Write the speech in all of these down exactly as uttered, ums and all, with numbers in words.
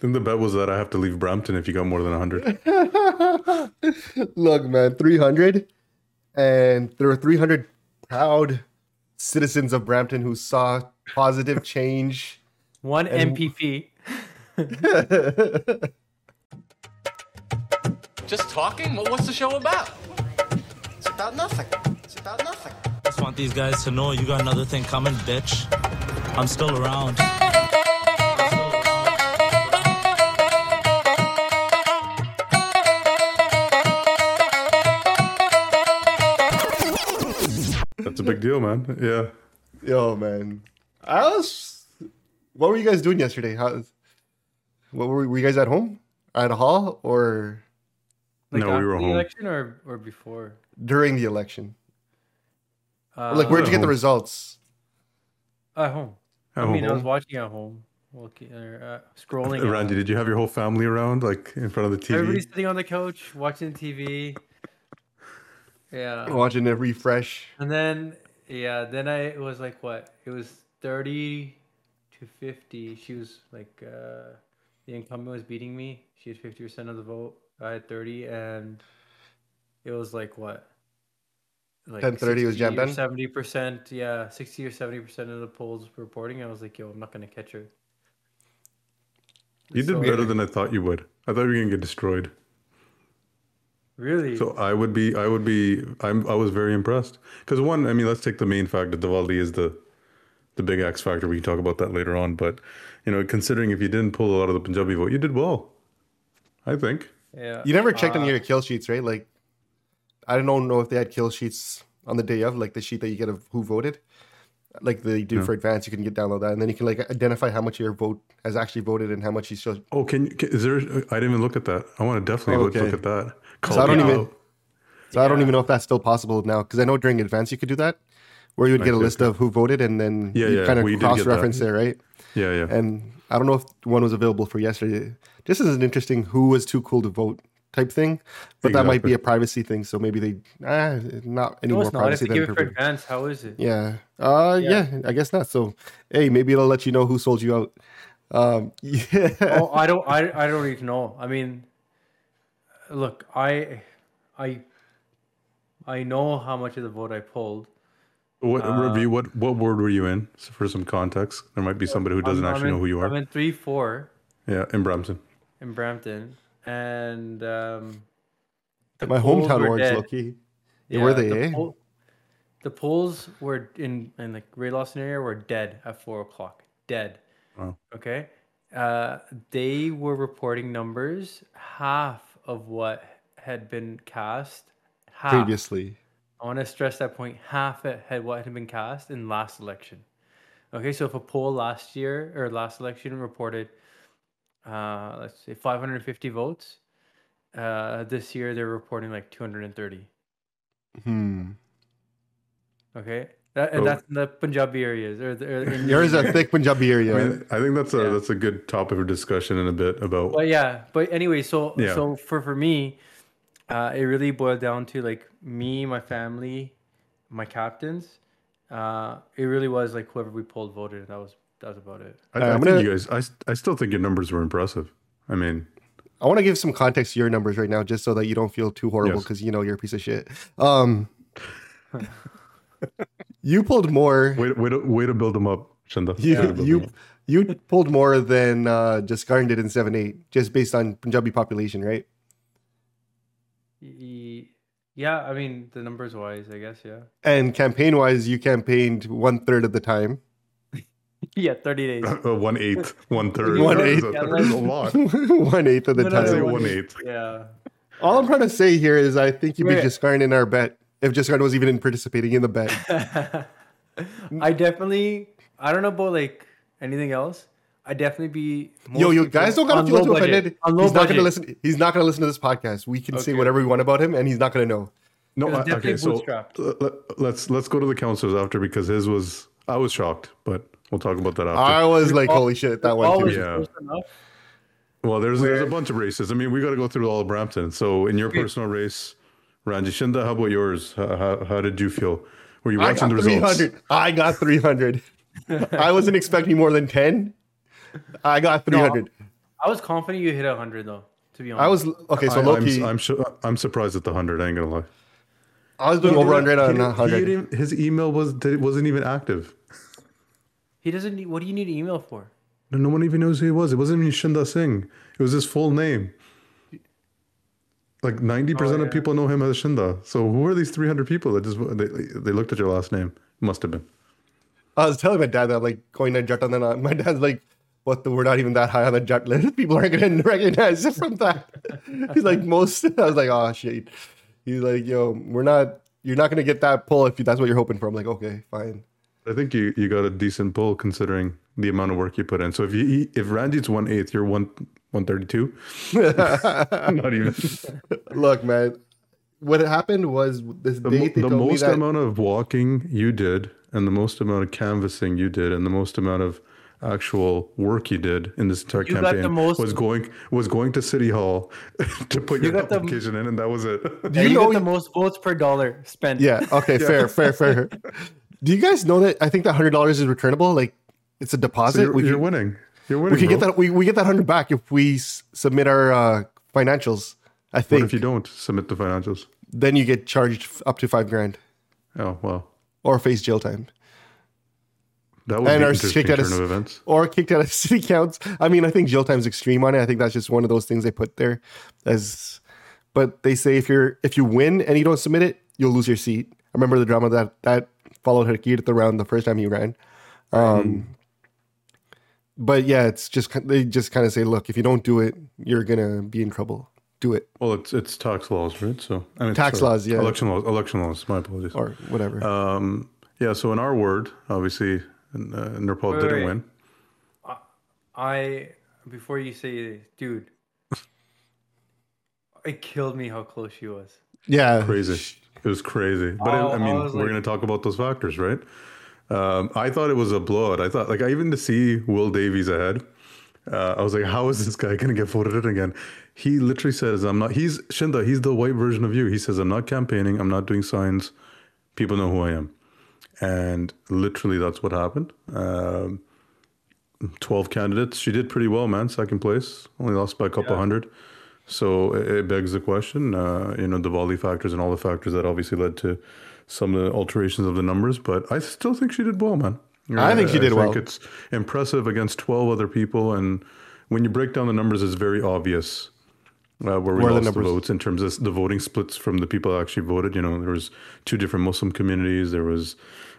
think the bet was that I have to leave Brampton if you got more than one hundred. Look, man, three hundred. And there were three hundred proud citizens of Brampton who saw positive change. One and... M P P. Just talking? Well, what's the show about? It's about nothing. It's about nothing. Just want these guys to know you got another thing coming, bitch. I'm still around. That's a big deal, man. Yeah. Yo, man. I was. What were you guys doing yesterday? How? What were, were you guys at home, at a hall, or Like No, we after were the home. election or or before? during the election? Uh, Or like, where'd you get the home. results? At home. At I mean, I home. was watching at home, looking, uh, scrolling. at Randy, home. did you have your whole family around, like in front of the T V? Everybody's sitting on the couch watching T V. Yeah. Watching it refresh. And then, yeah, then I it was like what? It was thirty to fifty. She was like, uh, the incumbent was beating me. She had fifty percent of the vote. I had thirty, and it was like what? Like ten thirty was jam done? seventy percent, yeah, sixty or seventy percent of the polls reporting. I was like, yo, I'm not gonna catch her. You did So- better than I thought you would. I thought you were gonna get destroyed. Really? So I would be, I would be, I'm, I was very impressed. Because one, I mean, let's take the main fact that Diwali is the, the big X factor. We can talk about that later on. But you know, considering if you didn't pull a lot of the Punjabi vote, you did well. I think. yeah. You never checked Uh, on your kill sheets, right? Like, I don't know if they had kill sheets on the day of, like the sheet that you get of who voted. Like they do No. for advance, you can get download that, and then you can like identify how much your vote has actually voted and how much you still. Oh, can, you- can is there? I didn't even look at that. I want to definitely look, Okay. look at that. So Call I don't people even. out. So I don't Yeah. even know if that's still possible now, because I know during advance you could do that, where you would get a Okay, list okay. of who voted, and then Yeah, you yeah, kind of we did get cross reference that. there, right? Yeah, yeah. And I don't know if one was available for yesterday. This is an interesting who was too cool to vote type thing, but that might be Exactly. a privacy thing. So maybe they ah, not any No, more it's not. If privacy they give than it for per- advance, how is it? yeah. Uh, Yeah. yeah, I guess not. So hey, maybe it'll let you know who sold you out. Um, yeah. Oh, I don't. I. I don't even know. I mean, look, I, I, I know how much of the vote I pulled. What Uh, review? What what ward were you in? So for some context, there might be somebody who doesn't I'm- I'm actually in- know who you are. I'm in three four Yeah, in Brampton. in Brampton, and um, the My polls hometown were wards, dead. low key. Yeah, were they, The, eh? poll- the polls were in in the Ray Lawson area were dead at four o'clock. Dead. Wow. Okay. Uh, they were reporting numbers half of what had been cast. Half. Previously. I want to stress that point. Half it had what had been cast in last election. Okay, so if a poll last year or last election reported, uh, let's say five hundred fifty votes, uh, this year they're reporting like two hundred thirty. Hmm. Okay, that, and So- that's in the Punjabi areas. Or, the, or in There is a thick Punjabi area. I mean, I think that's a Yeah. that's a good topic of discussion in a bit about. But yeah, but anyway, so Yeah. so for for me, uh, it really boiled down to like me, my family, my captains. Uh, it really was like whoever we pulled voted. That was that was about it. I, Uh, I I'm think gonna- you guys. I, s- I still think your numbers were impressive. I mean, I want to give some context to your numbers right now, just so that you don't feel too horrible, Yes. because you know you're a piece of shit. Um, you pulled more. way to, way to, way to build them up, Shanda. You Way to build you them up. you pulled more than uh, Jaskarn did in seven eight, just based on Punjabi population, right? Y- Yeah, I mean the numbers wise, I guess. Yeah. And campaign wise, you campaigned one third of the time. Yeah, thirty days. Uh, one eighth, one third. One That is eighth. a- Yeah, that is a that's- lot. One eighth of the No, no, I'd no, say time. one one eighth. eighth. Yeah. All I'm trying to say here is I think you beat Wait. Jaskarn in our bet. If Jaskarn was even in participating in the bet. I definitely. I don't know about like anything else. I definitely be. Yo, most you people guys don't gotta on feel low too budget. offended. On low He's not budget. gonna listen. He's not gonna listen to this podcast. We can say Okay. whatever we want about him, and he's not gonna know. No, It was I- definitely okay. So bootstrapped. uh, let, let's let's go to the counselors after, because his was. I was shocked, but we'll talk about that after. I was like, holy shit, that one Always too. Yeah. close enough. Well, there's there's a bunch of races. I mean, we got to go through all of Brampton. So, in your personal race, Ranji Shinda, how about yours? How, how, how did you feel? Were you I watching got the three results? hundred. I got three hundred. I wasn't expecting more than ten. I got three hundred. I was confident you hit a hundred though. To be honest, I was okay. So I, Loki, I'm, I'm, su- I'm surprised at the hundred. I ain't gonna lie. I was doing He over didn't- under he on didn't- he hundred. didn't- His email was wasn't even active. He doesn't need. What do you need email for? No one even knows who he was. It wasn't even Shinda Singh. It was his full name. Like ninety percent Oh, of yeah. people know him as Shinda. So who are these three hundred people that just they, they looked at your last name? Must have been. I was telling my dad that I'm like going to jet, and then uh, my dad's like, "What? The we're not even that high on the jet list. People aren't gonna recognize it from that." He's like, "Most." I was like, "Oh shit." He's like, "Yo, we're not. You're not gonna get that pull if you, that's what you're hoping for." I'm like, "Okay, fine." I think you, you got a decent pull considering the amount of work you put in. So if you if Ranjit's one eighth, you're one one thirty two. Not even. Look, man. What had happened was this The, date mo- they the told me most that amount of walking you did, and the most amount of canvassing you did, and the most amount of actual work you did in this entire You got campaign the most- was going was going to City Hall to put your got the- application in, and that was it. Do Yeah, you you know? get the most votes per dollar spent. Yeah. Okay. Fair. Fair. Fair. Do you guys know that I think that hundred dollars is returnable? Like, it's a deposit. So you're, we you're can, winning. You're winning. we can get bro. that. We, we get that hundred back if we s- submit our uh, financials. I What think if you don't submit the financials? then you get charged f- up to five grand Oh well, or face jail time that would And be are interesting kicked out turn of of s- events. or kicked out of city counts. I mean, I think jail time's extreme on it. I think that's just one of those things they put there as. But they say if you're if you win and you don't submit it, you'll lose your seat. I remember the drama that that followed Hakir around the first time he ran. Um, But yeah, it's just they just kind of say, look, if you don't do it, you're gonna be in trouble. Do it Well, it's it's tax laws, right? So I mean, Tax sorry, laws, yeah. election laws, election laws. My apologies. or whatever. Um, yeah. So in our word, obviously, uh, Nirpal Wait, didn't wait. win. I before you say, dude, it killed me how close she was. yeah, Crazy. It was crazy. But Oh, I, I I mean, was we're like- going to talk about those factors, right? Um, I thought it was a blowout. I thought, like, I even to see Will Davies ahead, uh, I was like, how is this guy going to get voted in again? He literally says, I'm not, he's Shinda, he's the white version of you. He says, I'm not campaigning, I'm not doing signs. People know who I am. And literally, that's what happened. Um, twelve candidates. She did pretty well, man. Second place. Only lost by a couple Yeah. hundred. So it, it begs the question, uh, you know, the Diwali factors and all the factors that obviously led to some of the alterations of the numbers. But I still think she did well, man. I think she did I well. think it's impressive against twelve other people. And when you break down the numbers, it's very obvious uh, where we Where are the lost the, numbers? votes in terms of the voting splits from the people that actually voted. You know, there was two different Muslim communities. There was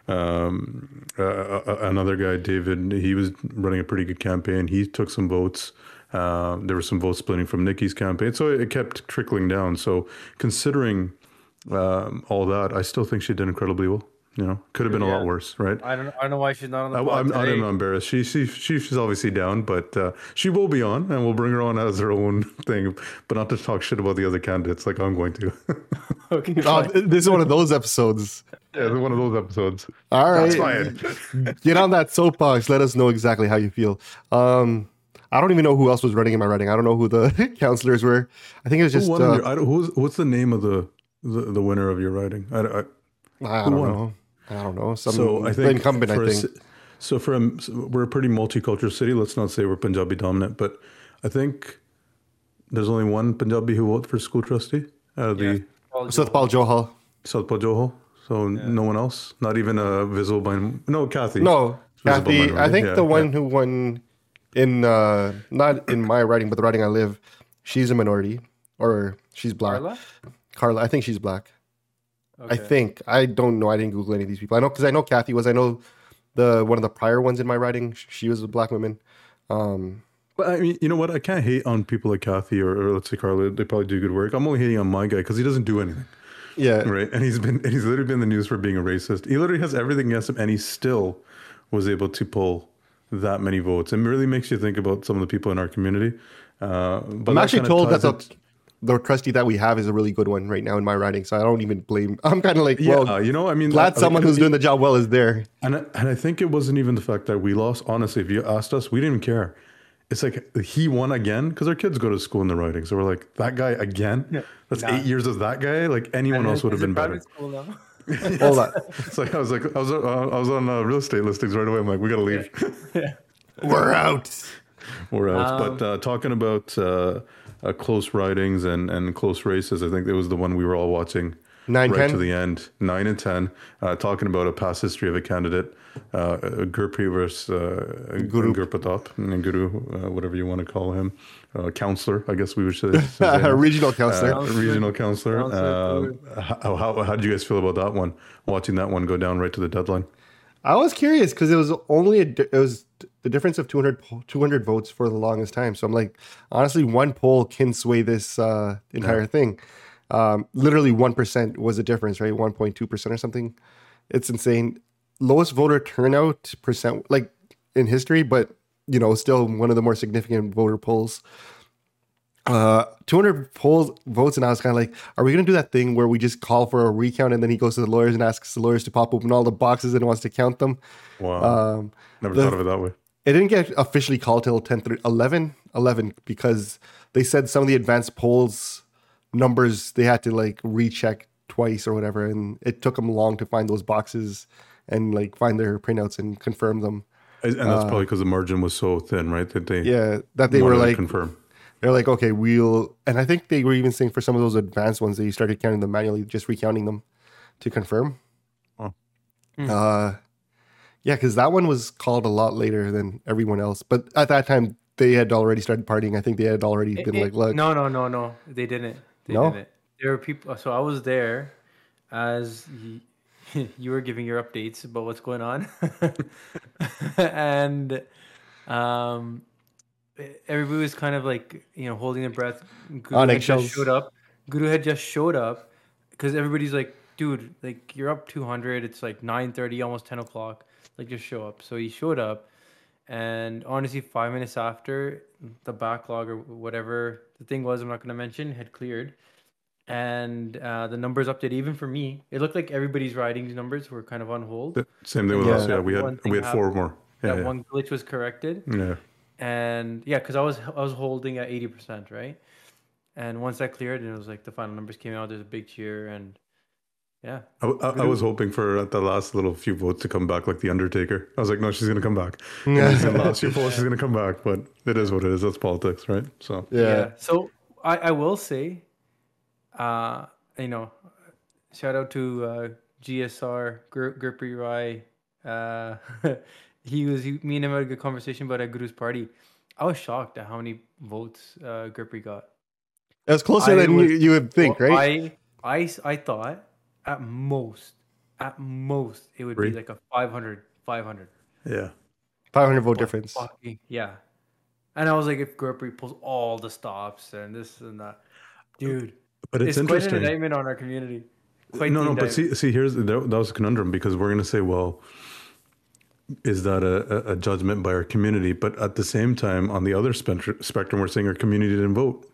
um, uh, uh, another guy, David. He was running a pretty good campaign. He took some votes. Uh, there was some vote splitting from Nikki's campaign, so it kept trickling down. So considering um, all that, I still think she did incredibly well. You know, could have been a lot Yeah. worse, right? I don't. I don't know why she's not on the. I, pod I'm, I'm today. not embarrassed. She, she, she, she's obviously down, but uh, she will be on, and we'll bring her on as her own thing, but not to talk shit about the other candidates like I'm going to. Okay, Oh, fine. this is one of those episodes. Yeah, it's one of those episodes. All right, That's fine. get on that soapbox. Let us know exactly how you feel. Um, I don't even know who else was running in my running. I don't know who the counselors were. I think it was Who just. won in Uh, your, I don't, who's, what's the name of the, the, the winner of your writing? I, I, I who don't won? know. I don't know. Some so I the think incumbent. I for a think. ci- so for a, so we're a pretty multicultural city. Let's not say we're Punjabi dominant, but I think there's only one Punjabi who voted for school trustee out of the Satpal Johal. Southpaw Johal. So no one else, not even a visible by no Kathy. No, Visible Kathy. minority. I think Yeah, the one yeah. who won in uh, not in my writing, but the writing I live. She's a minority, or she's black. Carla? Carla. I think she's black. I Okay. think. I don't know. I didn't Google any of these people. I know because I know Kathy was. I know the one of the prior ones in my writing. sh- She was a black woman. Um, But I mean, you know what? I can't hate on people like Kathy or, or let's say Carla. They probably do good work. I'm only hating on my guy because he doesn't do anything, yeah. right? And he's been and he's literally been in the news for being a racist. He literally has everything against him, and he still was able to pull that many votes. It really makes you think about some of the people in our community. Uh, but I'm that actually kinda told that ties the, it- the trustee that we have is a really good one right now in my writing. So I don't even blame. I'm kind of like, yeah, well, you know, I mean, glad like, someone I who's mean, doing the job well is there. And I, and I think it wasn't even the fact that we lost. Honestly, if you asked us, we didn't even care. It's like he won again because our kids go to school in the writing. So we're like, that guy again? That's Nah. eight years of that guy. Like anyone And else would have it's a been better. private school now. Hold on. It's like I was like I was uh, I was on uh, real estate listings right away. I'm like, we gotta leave. We're out. we're out. Um, but uh, talking about uh, uh, close ridings and, and close races, I think it was the one we were all watching Nine, right ten? to the end, nine and ten. Uh, talking about a past history of a candidate, uh, Gurpreet versus uh, Guru. Gurpratap, and Guru, uh, whatever you want to call him, uh, counselor, I guess we would say. say Regional counselor. Uh, regional counselor. Counselor, Uh, how, how how did you guys feel about that one? Watching that one go down right to the deadline. I was curious because it was only a, di- it was the difference of two hundred, two hundred votes for the longest time. So I'm like, honestly, one poll can sway this uh, entire thing. Um, literally one percent was the difference, right? one point two percent or something. It's insane. Lowest voter turnout percent, like in history, but you know, still one of the more significant voter polls. Uh, two hundred polls votes, and I was kind of like, are we going to do that thing where we just call for a recount and then he goes to the lawyers and asks the lawyers to pop open all the boxes and wants to count them? Wow. Um, Never the- thought of it that way. It didn't get officially called till ten, eleven, eleven because they said some of the advanced polls numbers they had to like recheck twice or whatever, and it took them long to find those boxes and like find their printouts and confirm them. And that's probably because the margin was so thin, right? That they Uh, Yeah, that they were wanted to like confirm. they're like, okay, we'll, and I think they were even saying for some of those advanced ones they started counting them manually, just recounting them to confirm. Oh. Uh, yeah, because that one was called a lot later than everyone else, but at that time they had already started partying. I think they had already been It- like, look, no, no, no, no. They didn't. They No? didn't. There were people. So I was there as y- you were giving your updates about what's going on, and um, everybody was kind of like you know holding their breath. Guru On had eggshells. just showed up. Guru had just showed up because everybody's like, dude, like you're up two hundred. It's like nine thirty, almost ten o'clock. Like just show up. So he showed up. And honestly, five minutes after the backlog or whatever the thing was, I'm not going to mention, had cleared. And uh, the numbers updated, even for me. It looked like everybody's riding numbers were kind of on hold. The Same thing with Yeah. us. Yeah, we That had one thing we had four happened. more. Yeah, that yeah. one glitch was corrected. yeah. And yeah, because I was I was holding at eighty percent, right? And once that cleared and it was like the final numbers came out, there's a big cheer. And yeah. I, I, I was hoping for at the last little few votes to come back like the Undertaker. I was like, no, she's gonna come back. Yeah. The last few votes, she's gonna come back. But it is what it is. That's politics, right? So yeah. So I, I will say, uh, you know, shout out to uh, G S R Gur- Gurpreet Rai. Uh, he was he, me and him had a good conversation about at Guru's party. I was shocked at how many votes uh, Gurpreet got. It was closer I than was- you, you would think, Well, right? I, I I thought at most, at most it would Three? be like a five hundred, five hundred. yeah. five hundred vote difference. Fucking yeah. And I was like, if Gurpreet pulls all the stops and this and that, dude, But it's, it's, quite an interesting. indictment on our community. Quite no, the no, but indictment. see, see, here's that, that was a conundrum because we're gonna say, well, is that a, a- a judgment by our community? But at the same time, on the other spectrum, spectrum, we're saying our community didn't vote,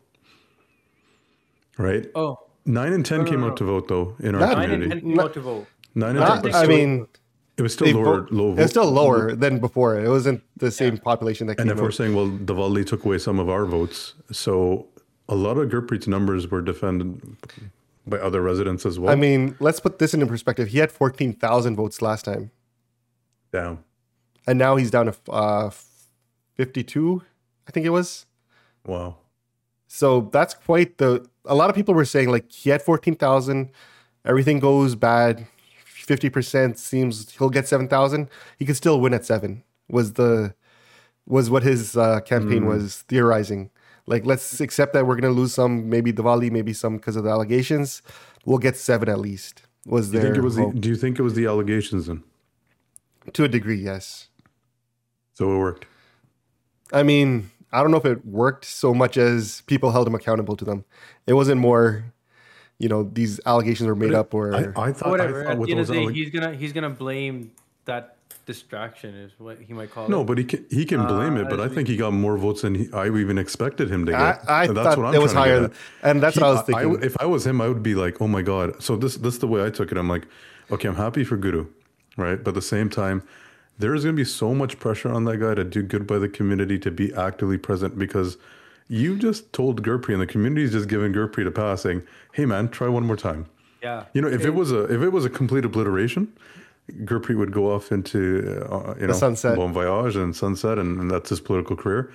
right? Oh, Nine and ten No, no, came no, out no. to vote though in our Not- nine and community. ten came out to vote. Nine and Not- ten, but I still- mean, it was still they lower, vote- low vote. it's still lower than before. It wasn't the same population that And came if we're out. saying, well, Diwali took away some of our votes, so a lot of Gurpreet's numbers were defended by other residents as well. I mean, let's put this into perspective. He had fourteen thousand votes last time, down. and now he's down to uh, fifty-two, I think it was. Wow. So that's quite the. A lot of people were saying like he had fourteen thousand, everything goes bad, fifty percent seems he'll get seven thousand. He could still win at seven. Was the was what his uh, campaign was theorizing. Like let's accept that we're gonna lose some, maybe Diwali, maybe some because of the allegations. We'll get seven at least. Was Do you there? think it was the, do you think it was the allegations then? To a degree, yes. So it worked. I mean, I don't know if it worked so much as people held him accountable to them. It wasn't more, you know, these allegations were made up or. I, I thought, Whatever. I thought At with the end of those the day, alleg- he's gonna he's gonna blame that distraction is what he might call no, it. but he can he can blame it. But I as we- think he got more votes than he, I even expected him to get. I, I And thought it was trying to higher, get at. and that's He- what I was I- thinking. if I was him, I would be like, oh my god. So this this is the way I took it. I'm like, okay, I'm happy for Guru, right? But at the same time, there is going to be so much pressure on that guy to do good by the community, to be actively present, because you just told Gurpreet, and the community is just giving Gurpreet a pass, saying, hey man, try one more time. yeah. You know, if it was a if it was a complete obliteration, Gurpreet would go off into uh, you know sunset. Bon Voyage and sunset, and, and that's his political career.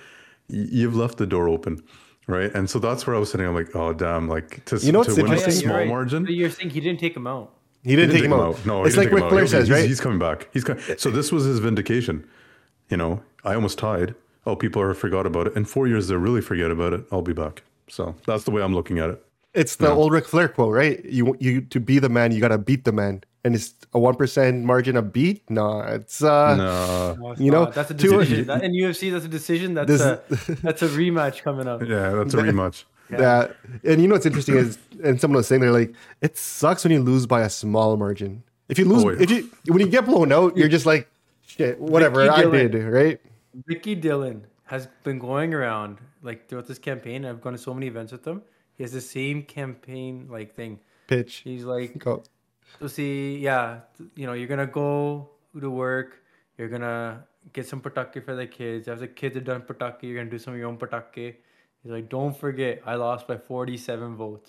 y- you've left the door open, right? And so that's where I was sitting. I'm like, oh damn, like to You know to what's win a interesting? you're small right. margin. So you're saying he didn't take him out. He He didn't, didn't take him out. No, it's he like didn't Ric take him Flair out. says, he's, right? He's coming back. He's co- so this was his vindication. You know, I almost tied. Oh, people are forgot about it. In four years, they'll really forget about it. I'll be back. So that's the way I'm looking at it. It's the Yeah. old Ric Flair quote, right? You you to be the man, you gotta beat the man, and it's a one percent margin of beat. No, it's uh, No. No, it's You know, not. That's a two- decision. That, in U F C, that's a decision. That's This- a that's a rematch coming up. Yeah, that's a rematch. that. And you know what's interesting is, and someone was saying they're like, it sucks when you lose by a small margin. If you lose, Oh, yeah. if you when you get blown out, you're just like, shit, whatever Vicky I Dillon. did, right? Ricky Dillon has been going around like throughout this campaign. I've gone to so many events with him. He has the same campaign like thing. Pitch. He's like, Go. so see, yeah, th- you know, you're gonna go to work. You're gonna get some patake for the kids. After the kids are done patake, you're gonna do some of your own patake. He's like, don't forget, I lost by forty-seven votes.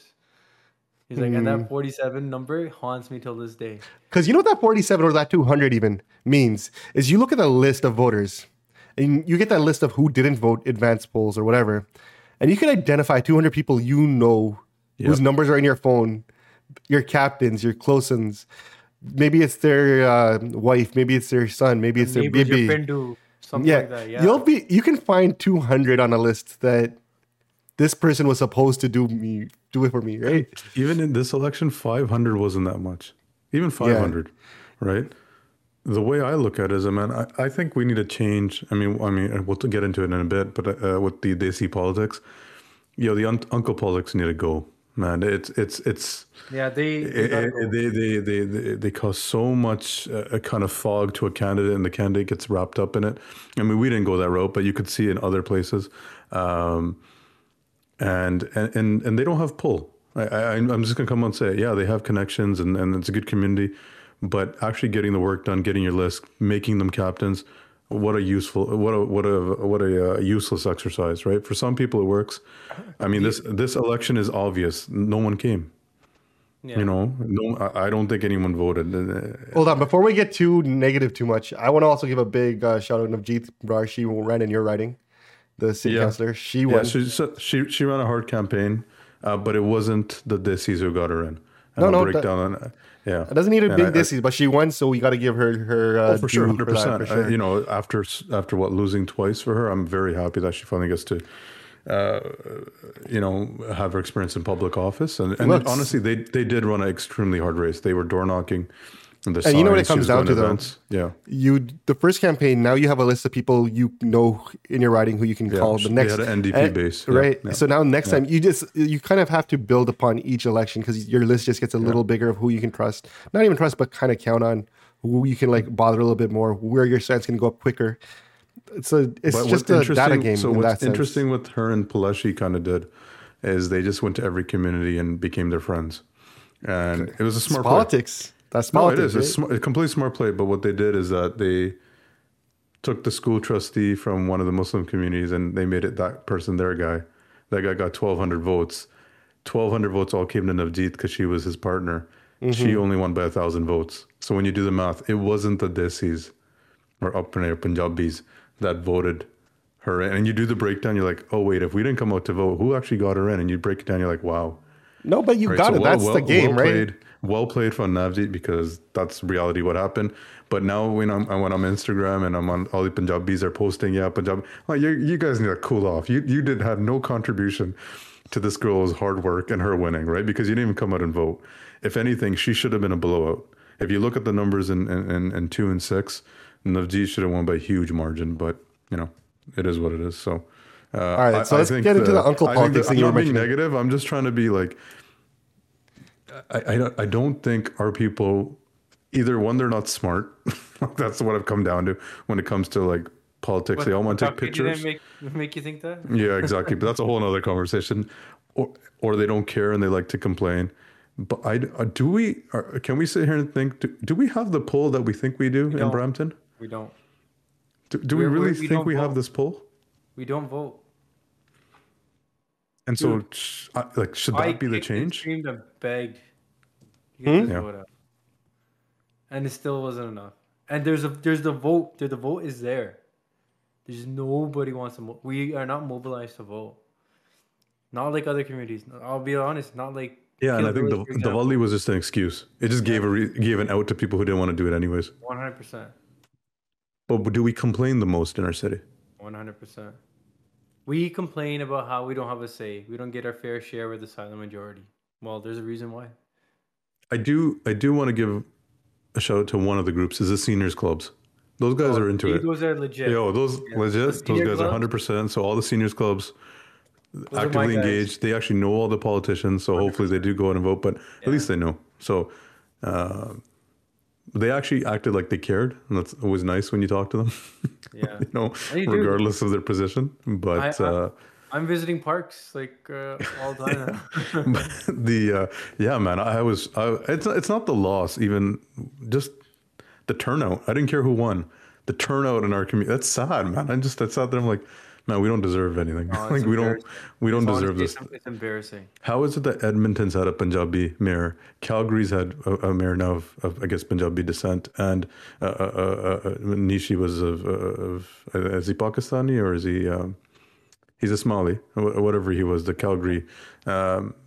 He's like, and that forty-seven number haunts me till this day. Because you know what that forty-seven or that two hundred even means is you look at the list of voters and you get that list of who didn't vote advanced polls or whatever, and you can identify two hundred people you know whose Yep. numbers are in your phone, your captains, your close ones. Maybe it's their uh, wife, maybe it's their son, maybe it's their Neighbors, your baby. Pindu, something Yeah. like that. Yeah. You'll be you can find two hundred on a list that this person was supposed to do me do it for me, right? Even in this election, five hundred wasn't that much. Even five hundred, right? The way I look at it is, man, I, I think we need to change. I mean, I mean, we'll get into it in a bit, but uh, with the Desi politics, you know, the un- uncle politics need to go, man. It's it's it's yeah, they they, it, gotta it- go. they, they they they they cause so much uh, a kind of fog to a candidate, and the candidate gets wrapped up in it. I mean, we didn't go that route, but you could see it in other places. Um, and and and, and they don't have pull. I, I I'm just gonna come on and say, yeah, they have connections and, and it's a good community, but actually getting the work done, getting your list, making them captains, what a useful, what a what a what a uh, useless exercise, right? For some people, it works. I mean, this this election is obvious. No one came. Yeah. You know, no, I I don't think anyone voted. Uh, Hold on, before we get too negative too much, I want to also give a big uh, shout out to Navjeet Brar. She ran in your riding, the city Yeah. councillor. She Yeah, won. she so she she ran a hard campaign, uh, but it wasn't the Desis who got her in. And No, I'll no, break that- down on yeah. It doesn't need a And big I- I- dissies, but she won, so we got to give her her uh, Oh, for sure, due hundred for that, percent. for sure. You know, after after what losing twice for her, I'm very happy that she finally gets to, uh, you know, have her experience in public office. And, and Looks- honestly, they they did run an extremely hard race. They were door knocking, and the And you know what it signs, she comes was down going to, though? events. Yeah, You the first campaign. Now you have a list of people you know in your riding who you can Yeah, call. she- The they next had an N D P eh, base. Yeah, right? yeah. So now next time you just you kind of have to build upon each election because your list just gets a little bigger of who you can trust. Not even trust, but kind of count on who you can like bother a little bit more. Where your stance can go up quicker. It's a it's But just what's a data interesting- game. So in what's that sense. interesting with her and Paleshi kind of did is they just went to every community and became their friends, and it was a It's smart play. politics. That's No, politics. it is. right? It's smart, a complete smart play. But what they did is that they took the school trustee from one of the Muslim communities and they made it that person their guy. That guy got twelve hundred votes. twelve hundred votes all came to Navjeet because she was his partner. She only won by a thousand votes. So when you do the math, it wasn't the Desis or Upper Punjabis that voted her in. And you do the breakdown, you're like, oh, wait, if we didn't come out to vote, who actually got her in? And you break it down, you're like, wow. No, but you Right, got so it. well- That's well- the game, well right? Played, well played from Navjeet because that's reality what happened. But now when I'm when I'm on Instagram and I'm on all the Punjabis are posting, yeah, Punjab, oh, you you guys need to cool off. You you did have no contribution to this girl's hard work and her winning, right? Because you didn't even come out and vote. If anything, she should have been a blowout. If you look at the numbers in in, in, in two and six, Navjeet should have won by a huge margin. But you know, it is what it is. So. Uh, All right, so let's get into the uncle I think politics that- thing you I'm were not being mentioning. negative. I'm just trying to be like, I, I, don't, I don't think our people, either one, they're not smart. That's what I've come down to when it comes to like politics. They all want to take Patake didn't pictures. Make, make you think that? Yeah, exactly. But that's a whole other conversation. Or, or they don't care and they like to complain. But I, uh, do we, are, can we sit here and think, do, do we have the pull that we think we do in don't. Brampton? We don't. Do, do we We're- really we're- we think don't we have vote. this pull? We don't vote. And so, sh- I- like, should that I be the kicked and change? Screamed and begged. to Hmm? get this Yeah. vote out. And it still wasn't enough. And there's a there's the vote. The, the vote is there. There's nobody wants to. Mo- we are not mobilized to vote. Not like other communities. I'll be honest. Not like Yeah, and Kill I think Village, the for example. Diwali was just an excuse. It just gave a re- gave an out to people who didn't want to do it anyways. one hundred percent. But do we complain the most in our city? one hundred percent. We complain about how we don't have a say. We don't get our fair share with the silent majority. Well, there's a reason why. I do I do want to give a shout out to one of the groups is the seniors clubs. Those guys Oh, are into it. Those are legit. Yo, those Yeah. legit. The Those senior guys are clubs? one hundred percent. So all the seniors clubs Those are my actively guys. engaged. They actually know all the politicians, so hopefully they do go out and vote. But Yeah. at least they know. So uh, they actually acted like they cared, and that's always nice when you talk to them. Yeah. you know, They do. regardless of their position. But I- I- uh, I'm visiting parks like uh, all the time. but the uh, yeah, man, I was. I, it's it's not the loss, even just the turnout. I didn't care who won. The turnout in our community. That's sad, man. I just that's sad that I'm like, man, we don't deserve anything. Oh, it's like we don't embarrassing. we don't It's deserve honestly- this. It's, it's embarrassing. How is it that Edmonton's had a Punjabi mayor, Calgary's had a, a mayor now of, of I guess Punjabi descent, and uh, uh, uh, uh, Nishi was of, of uh, is he Pakistani or is he? Um, he's a Somali, wh- whatever he was. The Calgary, um,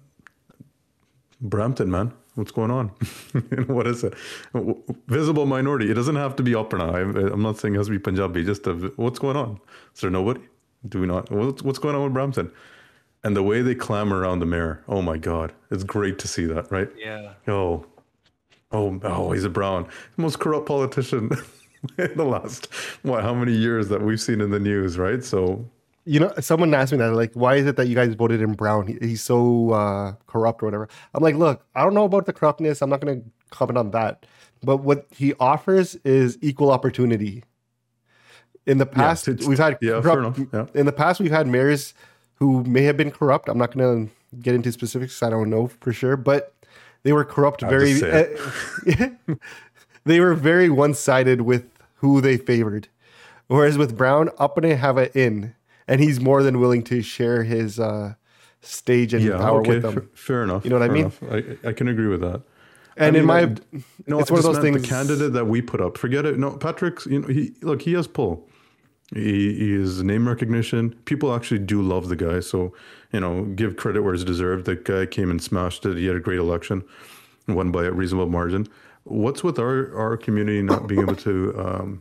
Brampton, man. What's going on? What is it? Visible minority. It doesn't have to be Aparna. I, I'm not saying it has to be Punjabi. Just a, what's going on? Is there nobody? Do we not? What's, what's going on with Brampton? And the way they clamor around the mayor. Oh my God. It's great to see that, right? Yeah. Oh, oh, oh, he's a Brown. The most corrupt politician in the last, what, how many years that we've seen in the news, right? So, You know, someone asked me that, like, why is it that you guys voted in Brown? He, he's so uh, corrupt or whatever. I'm like, look, I don't know about the corruptness. I'm not going to comment on that. But what he offers is equal opportunity. In the past, it's- we've had yeah, fair corrupt, enough, yeah. in the past we've had mayors who may have been corrupt. I'm not going to get into specifics. I don't know for sure, but they were corrupt. I'll very, just say uh, they were very one-sided with who they favored. Whereas with Brown, up and have it in. And he's more than willing to share his uh, stage and yeah, power okay, with them. f- fair enough. You know what I fair mean? enough. I, I can agree with that. And I in mean, my, I- no, it's I one of just those meant things. The candidate that we put up, forget it. No, Patrick's. You know, he look. He has pull. He, he is name recognition. People actually do love the guy. So, you know, give credit where it's deserved. The guy came and smashed it. He had a great election, won by a reasonable margin. What's with our our community not being able to um,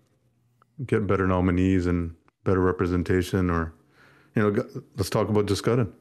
get better nominees and better representation, or you know, g- let's talk about Juscudden.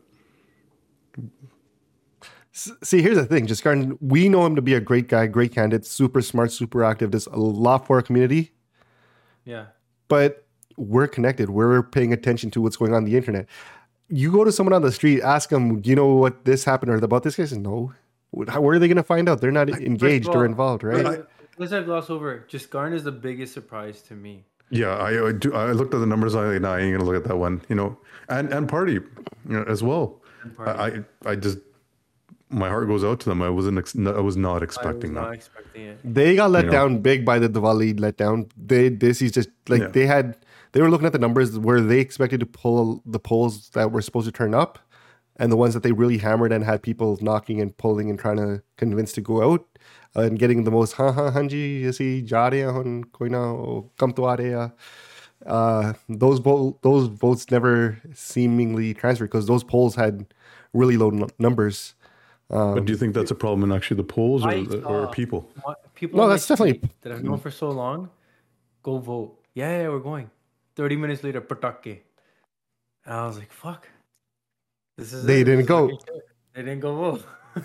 See, here's the thing. Just Garden, we know him to be a great guy, great candidate, super smart, super active, does a lot for our community. Yeah. But we're connected. We're paying attention to what's going on, on the internet. You go to someone on the street, ask them, do you know what this happened or about this case? No. How, where are they going to find out? They're not engaged all, or involved, right? Let's, let's not gloss over. Just Garn is the biggest surprise to me. Yeah, I, I do. I looked at the numbers. I like, nah, I ain't gonna look at that one. You know, and and party, you know, as well. I, I I just my heart goes out to them. I wasn't. Ex- I was not I was expecting not that. expecting it. They got let You know. down big by the Diwali letdown. They this is just like Yeah. they had they were looking at the numbers where they expected to pull the polls that were supposed to turn up, and the ones that they really hammered and had people knocking and pulling and trying to convince to go out uh, and getting the most ha ha hanji asi ja rahe hun koi na kam to aa raha. Uh, those vo- those votes never seemingly transferred because those polls had really low n- numbers. But do you think that's a problem in actually the polls or, I or saw- people? What- People No, on my that's definitely- street that I've known for so long. Go vote. Yeah, yeah, we're going. Thirty minutes later, patakke. And I was like, "Fuck, this is." They it. This didn't is go. fucking shit. They didn't go vote.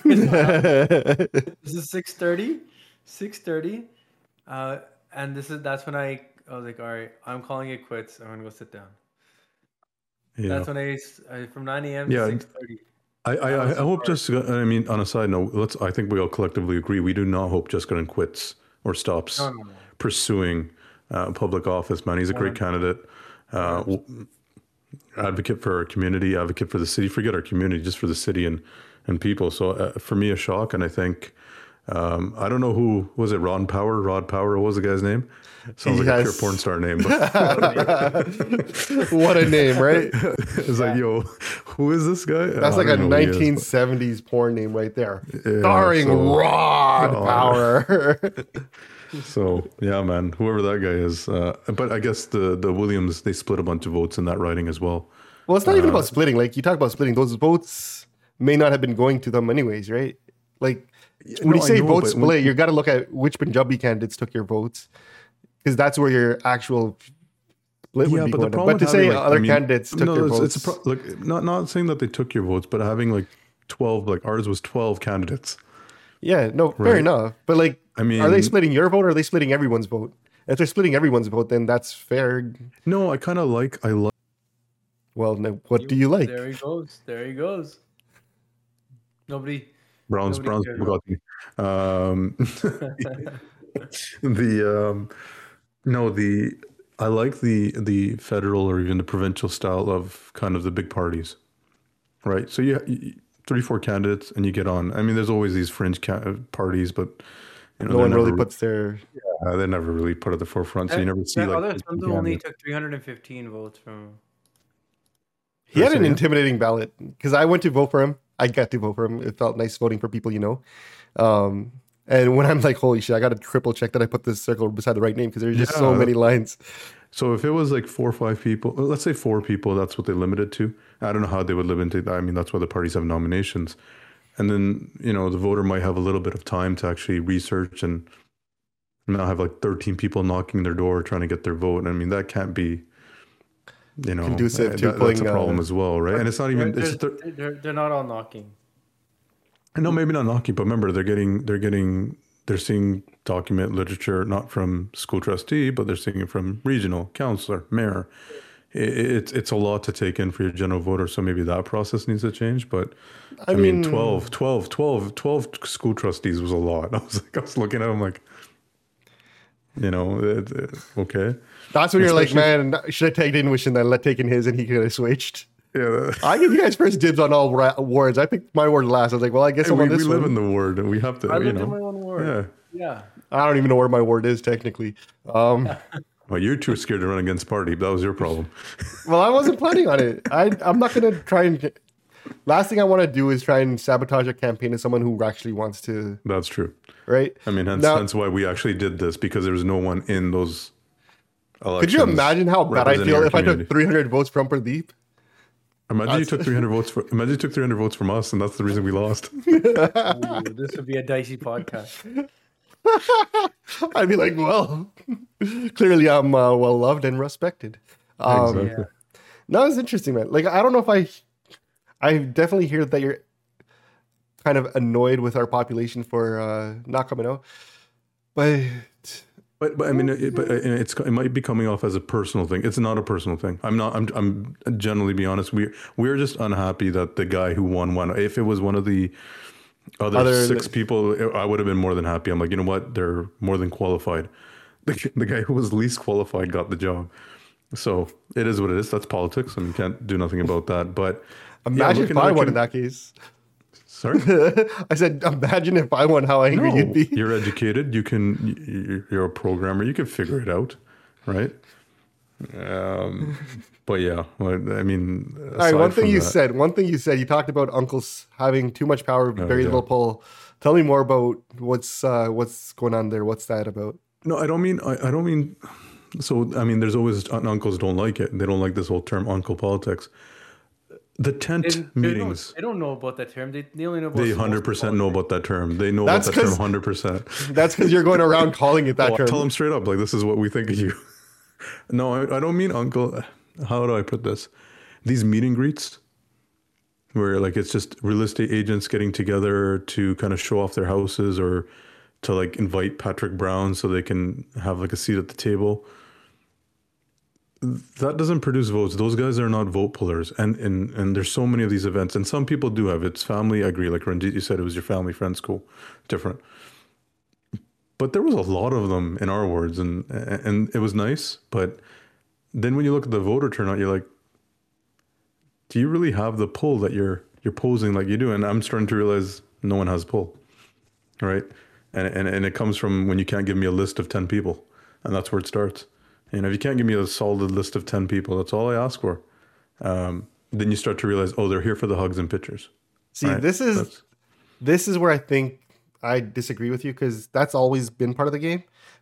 This is six thirty. Six thirty. Uh, and this is that's when I I was like, all right, I'm calling it quits. I'm gonna go sit down. Yeah. That's when I, I from nine a.m. Yeah. to six thirty. I, I, I hope just. I mean, on a side note, let's. I think we all collectively agree. We do not hope Juscudden quits or stops No, no, no. pursuing uh, public office. Man, he's a great candidate. Uh, w- advocate for our community, advocate for the city. Forget our community, just for the city and and people. So uh, for me, a shock. And I think um, I don't know who was it. Ron Power, Rod Power. What was the guy's name? Sounds like a Yes. pure porn star name. But What a name, right? it's like, yo, who is this guy? That's I like a don't know who he is, nineteen but- seventies porn name right there. Starring so- Rod Oh. Power. So yeah, man, whoever that guy is. Uh, but I guess the the Williams, they split a bunch of votes in that riding as well. Well, it's not even about splitting. Like you talk about splitting, those votes may not have been going to them anyways, right? Like when no, you I say know, vote but split, when- you got to look at which Punjabi candidates took your votes, because that's where your actual split would Yeah, be but the going. to. problem But to with say having, like, other I mean, candidates took no, your it's, votes, it's a pro- like not not saying that they took your votes, but having like twelve, like ours was twelve candidates. yeah, no, fair Right. enough. But like, I mean, are they splitting your vote or are they splitting everyone's vote? If they're splitting everyone's vote, then that's fair. no, I kind of like I like. Well, no, what do you like? There he goes. There he goes. Nobody. Browns, Nobody Browns, cares. Bugatti. Um, the um, no, the I like the the federal or even the provincial style of kind of the big parties, right? So you, you three, four candidates, and you get on. I mean, there's always these fringe ca- parties, but you know, No they're one really never- puts their. uh, they're never really put at the forefront. So you never see That like other big Sundu only candidates. took three hundred fifteen votes from. He had Say an again? intimidating ballot because I went to vote for him. I got to vote for him. It felt nice voting for people you know. Um, and when I'm like, holy shit, I got to triple check that I put this circle beside the right name because there's just so Yeah. many lines. So if it was like four or five people, well, let's say four people, that's what they limited to. I don't know how they would limit it. I mean, that's why the parties have nominations. And then, you know, the voter might have a little bit of time to actually research and not have like thirteen people knocking their door trying to get their vote. I mean, that can't be, you know, Conducive uh, to that- that's a pulling, problem uh, as well, right? And it's not even, They're, it's thir- they're, they're, they're not all knocking. no, maybe not knocking, but remember, they're getting, they're getting, they're seeing document literature, not from school trustee, but they're seeing it from regional, counselor, mayor. I- It's it's a lot to take in for your general voter, so maybe that process needs to change. But I, I mean, mean- twelve, twelve, twelve, twelve school trustees was a lot. I was like, I was looking at them like, you know, it, it- okay, That's when you're like, Especially- man, should I take in wishing that let taken his and he could have switched. yeah. I give you guys first dibs on all ra- wards. I picked my ward last. I was like, well, I guess I'm we on we this live one. in the ward, and we have to, I you lived in my know, own ward. yeah. Yeah. I don't even know where my ward is technically. Um, Well, you're too scared to run against party. That was your problem. well, I wasn't planning on it. I, I'm not going to try and. Get, last thing I want to do is try and sabotage a campaign of someone who actually wants to, That's true. right? I mean, hence, Now- hence why we actually did this, because there was no one in those elections. Could you imagine how bad I representing feel our if I community. took three hundred votes from Pradeep? Imagine you That's- took three hundred votes. For, imagine you took three hundred votes from us, and that's the reason we lost. Ooh, this would be a dicey podcast. I'd be like, well, clearly I'm uh, well loved and respected. Um, Exactly. No, it's interesting, man. Like, I don't know if I, I definitely hear that you're kind of annoyed with our population for uh, not coming out, but But but I mean, it, but it's it might be coming off as a personal thing. It's not a personal thing. I'm not. I'm. I'm generally be honest. We we're just unhappy that the guy who won won. If it was one of the other, Other- six people, I would have been more than happy. I'm like, you know what? They're more than qualified. The, the guy who was least qualified got the job. So it is what it is. That's politics, and you can't do nothing about that. But yeah, imagine looking if at I our won com- in that case. Sorry. I said, imagine if I won, how angry No, you'd be. you're educated. You can. you- You're a programmer. You can figure it out, right? Um, but yeah, well, I mean, All right, one aside thing from you that- said, one thing you said, you talked about uncles having too much power, very yeah. little pull. Tell me more about what's uh, what's going on there. What's that about? No, I don't mean. I, I don't mean. So I mean, there's always uncles don't like it. They don't like this whole term uncle politics. The tent They, they meetings. Don't, they don't know about that term. They, they only know about They small hundred percent know politics. about that term. They know That's about that term 'cause- hundred percent. That's because you're going around calling it that Oh, term. tell them straight up, like, this is what we think of you. No, I, I don't mean uncle. How do I put this? These meet and greets, where like it's just real estate agents getting together to kind of show off their houses or to like invite Patrick Brown so they can have like a seat at the table. That doesn't produce votes. Those guys are not vote pullers. And and and there's so many of these events. And some people do have it's family. I agree. Like Ranjit, you said, it was your family friend school. Different. But there was a lot of them in our wards, and and it was nice. But then when you look at the voter turnout, you're like, do you really have the pull that you're you're posing like you do? And I'm starting to realize no one has pull, right? And and and it comes from when you can't give me a list of ten people, and that's where it starts. And if you can't give me a solid list of ten people, that's all I ask for. Um, then you start to realize, oh, they're here for the hugs and pictures. See, right? this is That's- this is where I think I disagree with you because that's always been part of the game.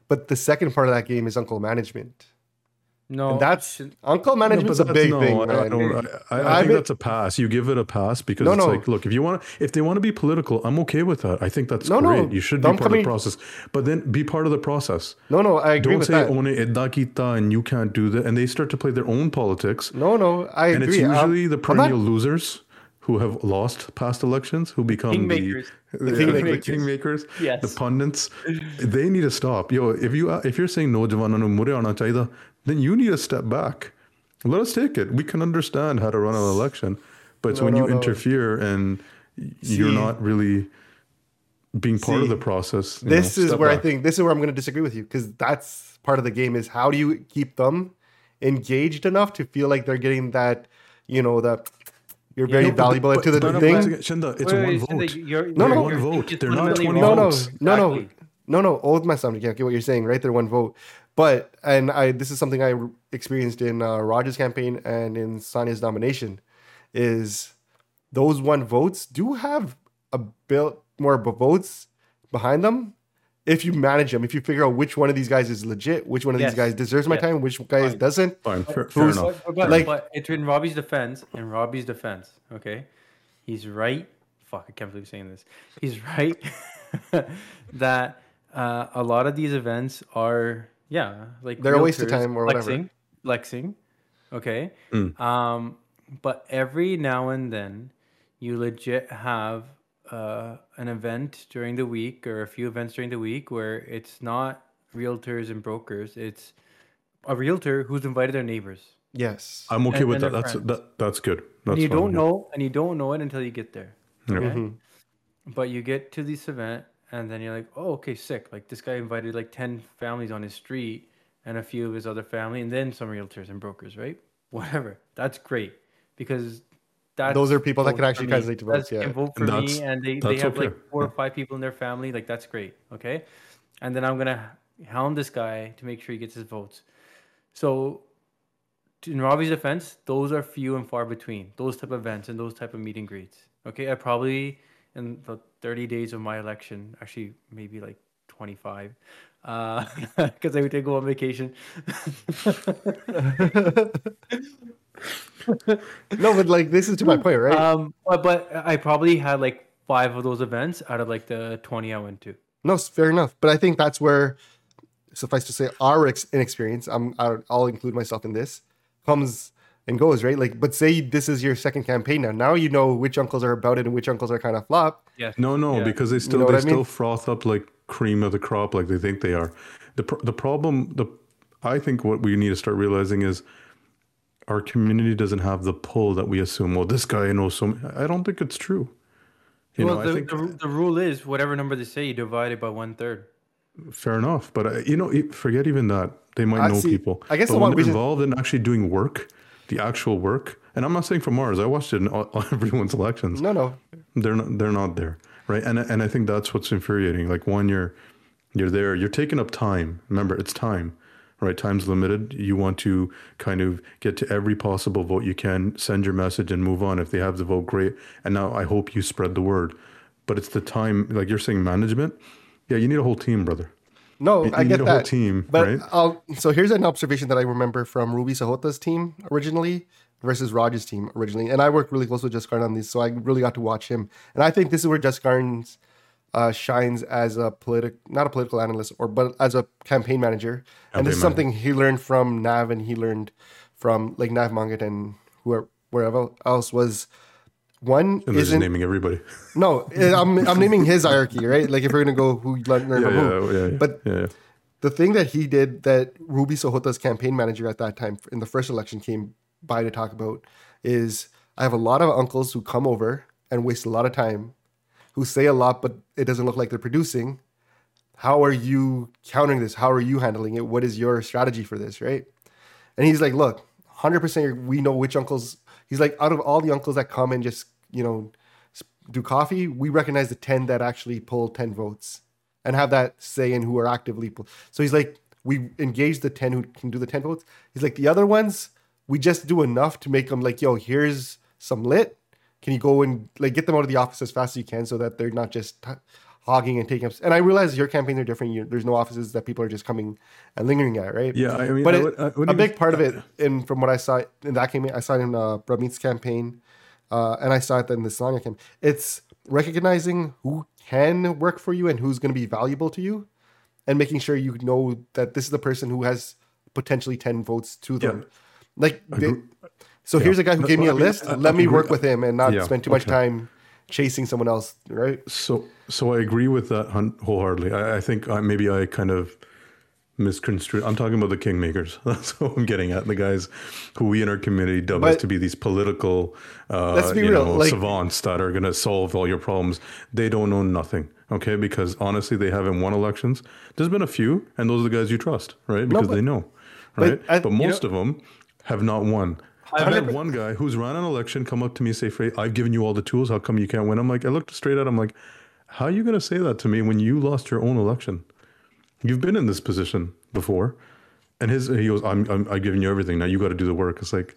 But the second part of that game is uncle management. No, And that's should- uncle No, management's but a that's big no. thing, I, I man. don't. I, I, I I've think been- that's a pass. You give it a pass because No, it's no. like, look, if you want, if they want to be political, I'm okay with that. I think that's No, no. great. You should be Them part of coming- the process, but then be part of the process. No, no, I agree Don't with say that. "One edda kita" and you can't do that, and they start to play their own politics. No, no, I And it's agree. I'm- usually the I'm not- perennial losers who have lost past elections who become Kingmakers. the, The yeah, kingmakers. the kingmakers, Yes. the pundits. They need to stop. Yo, if you if you're saying no, Javan, then you need to step back. Let us take it. We can understand how to run an election, but it's No, when no, you no. interfere and you're See- not really being part See, of the process. you This know, is step where I back. think this is where I'm going to disagree with you because that's part of the game is how do you keep them engaged enough to feel like they're getting that, you know, that you're very Yeah, but- valuable But- to the but thing. once again, Shinda, it's Wait, one wait, vote. Shinda, you're- No, you're- no. One you're- vote. you're They're not fundamentally twenty no, wrong. no, votes. no, no, Exactly. no, no. Old my son, I get what you're saying, right? They're one vote, but and I this is something I experienced in uh, Rogers' campaign and in Sonia's nomination, is those one votes do have a bit more b- votes behind them. If you manage them, if you figure out which one of these guys is legit, which one of Yes. these guys deserves my Yes. time, which guys Fine. doesn't. Fine, fair, fair Who's- enough. But, but, Like- but it's in Robbie's defense. In Robbie's defense, okay, he's right. Fuck, I can't believe saying this. He's right that uh, a lot of these events are, yeah, like They're a waste of realtors time or whatever. flexing, flexing, okay. Mm. Um, but every now and then, you legit have uh, an event during the week or a few events during the week where it's not realtors and brokers. It's a realtor who's invited their neighbors. Yes. I'm okay and- with and that. their That's friends. that, that's good. That's And you fine, don't yeah. know, and you don't know it until you get there. Yeah. Okay? Mhm. But you get to this event, and then you're like, "Oh, okay, sick." Like this guy invited like ten families on his street, and a few of his other family, and then some realtors and brokers, right? Whatever. That's great because that's Those are people that votes can for actually me. translate to votes, That's- yeah. can vote for And that's- me, and they, they that's have like okay. four or five people in their family. Like that's great. Okay, and then I'm gonna hound this guy to make sure he gets his votes. So in Robbie's defense, those are few and far between. Those type of events and those type of meet and greets. Okay, I probably in the thirty days of my election, actually maybe like twenty-five, because I did go on vacation. No, but like this is to my point, right? um, but, but I probably had like five of those events out of like the twenty I went to. No, it's fair enough. But I think that's where, suffice to say, our ex- inexperience, I'm, I'll I'll include myself in this, comes and goes, right? Like, but say this is your second campaign now. Now you know which uncles are about it and which uncles are kind of flop. Yes. No, no, Yeah. because they still know they what I still mean? froth up like cream of the crop, like they think they are. The pr- the problem, the I think what we need to start realizing is our community doesn't have the pull that we assume. Well, this guy knows so. m-" I don't think it's true. You well, know, the, I think the, the rule is whatever number they say, you divide it by one third. fair enough, but uh, you know, e- forget even that. They might I know see. people. I guess but the when one they're reason- involved in actually doing work, the actual work, and I'm not saying from ours. I watched it in all, everyone's elections. No, no. they're not they're not there, right? And and I think that's what's infuriating. Like one, you're you're there, you're taking up time. Remember, it's time, right? Time's limited. You want to kind of get to every possible vote you can, send your message, and move on. If they have the vote, great. And now I hope you spread the word. But it's the time, like you're saying, management. Yeah, you need a whole team, brother. No, You I need get a that. whole team, but right? I'll, so here's an observation that I remember from Ruby Sahota's team originally versus Rogers' team originally. And I worked really close with Jess Garn on these, so I really got to watch him. And I think this is where Jess Garn's uh, shines as a politic, not a political analyst, or but as a campaign manager. and this is Campaign something he learned from Nav, and he learned from like Nav Mangat and whoever wherever else was. One And they're just isn't naming everybody. no. I'm I'm naming his hierarchy, right? Like if we're gonna go who learned learned Yeah, from yeah, who. yeah, yeah. But yeah, yeah. the thing that he did that Ruby Sohota's campaign manager at that time in the first election came by to talk about is I have a lot of uncles who come over and waste a lot of time, who say a lot, but it doesn't look like they're producing. How are you countering this? How are you handling it? What is your strategy for this, right? And he's like, look, one hundred percent we know which uncles. He's like, out of all the uncles that come and just, you know, do coffee, we recognize the ten that actually pull ten votes and have that say in who are actively pull. So he's like, we engage the ten who can do the ten votes. He's like, the other ones, we just do enough to make them like, yo, here's some lit. Can you go and like get them out of the office as fast as you can so that they're not just t- hogging and taking up. And I realize your campaigns are different. You, there's no offices that people are just coming and lingering at, right? Yeah, I mean, but I it, would- I a wouldn't big even- part of it, and from what I saw in that campaign, I saw it in uh, Bramit's campaign, uh, and I saw it in the Sonia campaign. It's recognizing who can work for you and who's going to be valuable to you, and making sure you know that this is the person who has potentially ten votes to them. Yeah. Like, they, Agree- so here's a guy who That's gave me what a I mean. list. I- Let I me agree. work with him and not Yeah, spend too much okay. time chasing someone else, right? So, so I agree with that hun- wholeheartedly. I, I think I, maybe I kind of misconstrued. I'm talking about the kingmakers. That's what I'm getting at. The guys who we in our community dub as But- to be these political, uh, Let's be you real, know, like- savants that are going to solve all your problems. They don't know nothing. Okay, because honestly, they haven't won elections. There's been a few, and those are the guys you trust, right? Because but- they know, but right? I- But, you most of them have not won. I've I've had never- one guy who's ran an election come up to me and say, "Frey, I've given you all the tools. How come you can't win?" I'm like, I looked straight at him like, how are you going to say that to me when you lost your own election? You've been in this position before. And his he goes, I'm, I'm I've given you everything. Now you got to do the work. It's like,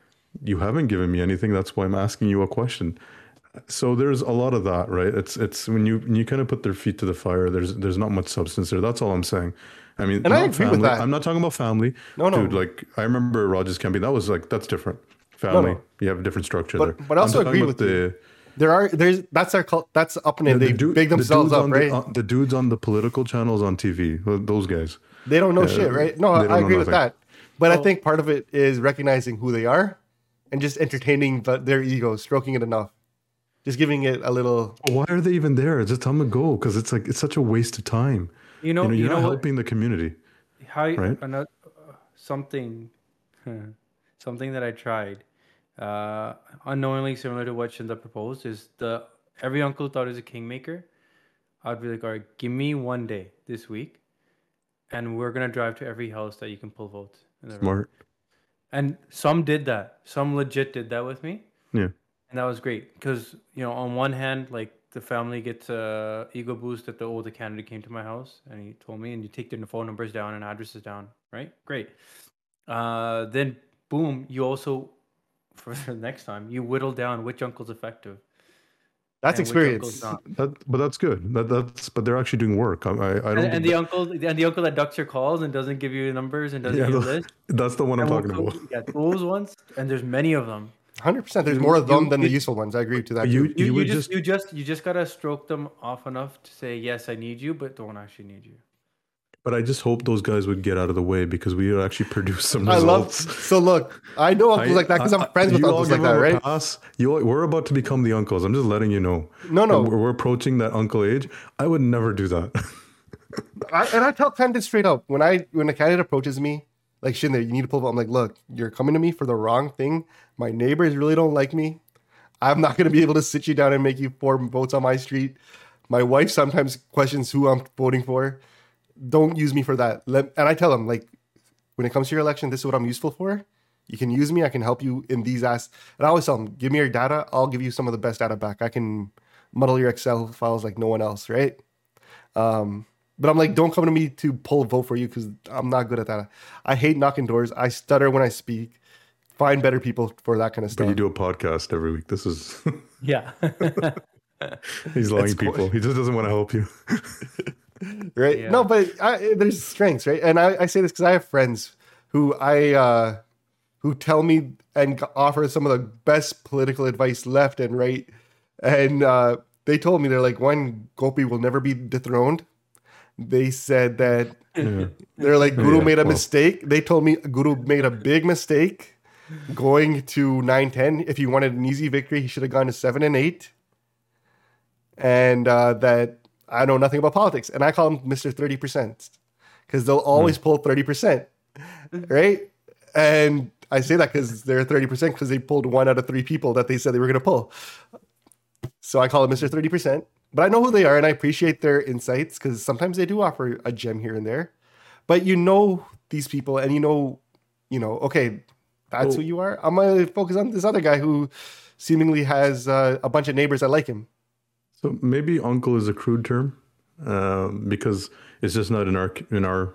you haven't given me anything. That's why I'm asking you a question. So there's a lot of that, right? It's it's when you when you kind of put their feet to the fire, there's there's not much substance there. That's all I'm saying. I mean, And I not agree with family. that. I'm not talking about family. No, no. Dude, like I remember Rogers campaign. That was like, that's different. Family. no. You have a different structure But- there. but I also I'm talking agree about with you. There are there's that's our cult, that's up and in. They du- big themselves dudes up, on right? The, uh, the dudes on the political channels on T V, th- those guys. They don't know shit, right? No, they don't I know agree with nothing. that. But I think part of it is recognizing who they are and just entertaining the, their ego, stroking it enough. Just giving it a little. Why are they even there? Just tell them to go, because it's like it's such a waste of time. You know, you know, you you're know not what? helping the community. How Right? another, uh, something, something that I tried, uh, unknowingly similar to what Shinda proposed is the every uncle thought he was a kingmaker. I'd be like, all right, give me one day this week, and we're gonna drive to every house that you can pull votes. in the room." Smart. And some did that. Some legit did that with me, Yeah. and that was great because you know, on one hand, like the family gets a ego boost that the older candidate came to my house and he told me, and you take their phone numbers down and addresses down, right? Great. Uh, then boom, you also for the next time you whittle down which uncle's effective. That's and which experience. uncle's not. That, but that's good. That, that's but they're actually doing work. I, I, I don't. And, think and the that- uncle and the uncle that ducks your calls and doesn't give you numbers and doesn't yeah, give you a the- list. that's the one I'm And talking we'll- about. Yeah, those ones, and there's many of them. one hundred percent. There's more of them you- than the you- useful ones. I agree to that. You- too. You, you, would just, just- you just you just gotta stroke them off enough to say yes, I need you, but don't actually need you. But I just hope those guys would get out of the way because we would actually produce some I love. results. So look, I know uncles I- like that because I'm I- friends with you all uncles like give that, them a right? pass. You, all- we're about to become the uncles. I'm just letting you know. No, no. We're, we're approaching that uncle age. I would never do that. I, and I tell candidates straight up when I when a candidate approaches me, like Shinder, you need to pull. I'm like, look, you're coming to me for the wrong thing. My neighbors really don't like me. I'm not going to be able to sit you down and make you form votes on my street. My wife sometimes questions who I'm voting for. Don't use me for that. Let, and I tell them, like, when it comes to your election, this is what I'm useful for. You can use me. I can help you in these asks. And I always tell them, give me your data. I'll give you some of the best data back. I can muddle your Excel files like no one else, right? Um, but I'm like, don't come to me to pull a vote for you because I'm not good at that. I hate knocking doors. I stutter when I speak. Find better people for that kind of But stuff. you do a podcast every week. This is Yeah. he's lying It's qu- people. He just doesn't want to help you. right? Yeah. No, but I, there's strengths, right? And I, I say this because I have friends who I uh, who tell me and g- offer some of the best political advice left and right, and uh, they told me they're like, one, Gopi will never be dethroned. They said that they're like Guru Yeah, made a well. mistake. They told me Guru made a big mistake going to nine ten. If he wanted an easy victory, he should have gone to seven and eight. And uh, that I know nothing about politics, and I call him Mister thirty percent because they'll always pull thirty percent, right? And I say that because they're thirty percent because they pulled one out of three people that they said they were going to pull. So I call it Mister thirty percent. But I know who they are, and I appreciate their insights because sometimes they do offer a gem here and there. But you know these people, and you know, you know, okay, that's Oh. who you are. I'm gonna focus on this other guy who seemingly has uh, a bunch of neighbors that like him. So maybe uncle is a crude term um, because it's just not in our in our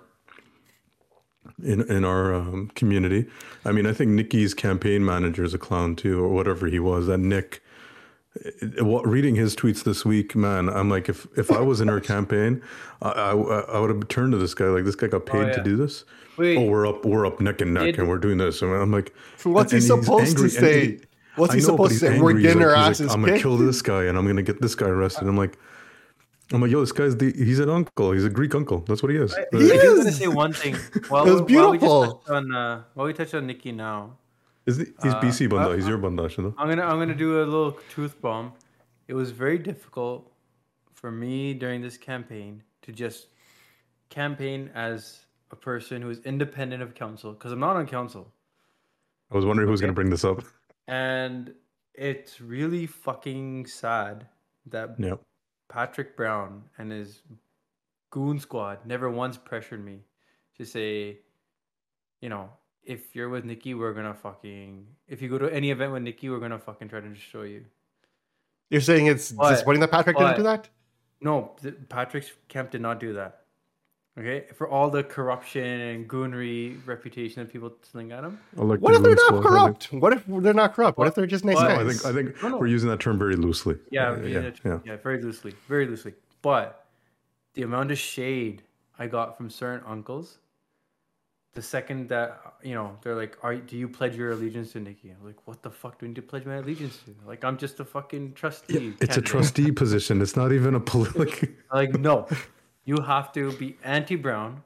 in in our um, community. I mean, I think Nikki's campaign manager is a clown too, or whatever he was. That Nick, it- what reading his tweets this week, man, I'm like, if if I was in her campaign, I I, I would have turned to this guy like, this guy got paid yeah. to do this. Wait. Oh, we're up, we're up neck and neck, Did- and we're doing this. And I'm like, What's he and he's supposed to angry, and say? he- What's I he know, supposed but to he's say? We're angry. getting He's our like- he's asses like, I'm gonna kicked. kill this guy, and I'm gonna get this guy arrested. I'm like, I'm like, yo, this guy's the he's an uncle. He's a Greek uncle. That's what he is. I, Uh, I do is. want to say one thing. While, It was while we just beautiful. touched on, uh, while we touched on Nikki now, is the, he's B C uh, Banda. uh, He's your Banda, Shino. I'm gonna I'm gonna do a little truth bomb. It was very difficult for me during this campaign to just campaign as a person who is independent of council because I'm not on council, I was wondering who's gonna bring this up. and it's really fucking sad that Yeah. Patrick Brown and his goon squad never once pressured me to say, you know, if you're with Nikki, we're gonna fucking. If you go to any event with Nikki, we're gonna fucking try to destroy you. You're saying it's But- disappointing that Patrick didn't but- do that? No, th- Patrick's camp did not do that. Okay, for all the corruption and goonery reputation that people sling at him. I like What the if they're Goon not Squad. I corrupt? What if they're not corrupt? What if they're just nice Well, think- No, I guys? think I think No, no. we're using that term very loosely. Yeah, Uh, yeah, yeah, yeah, yeah. very loosely, very loosely. But the amount of shade I got from certain uncles, the second that you know, they're like, "Are do you pledge your allegiance to Nikki?" I'm like, "What the fuck do I need to pledge my allegiance to? Like, I'm just a fucking trustee." It's a candidate." trustee position. It's not even a political. Like, no, you have to be anti-Brown,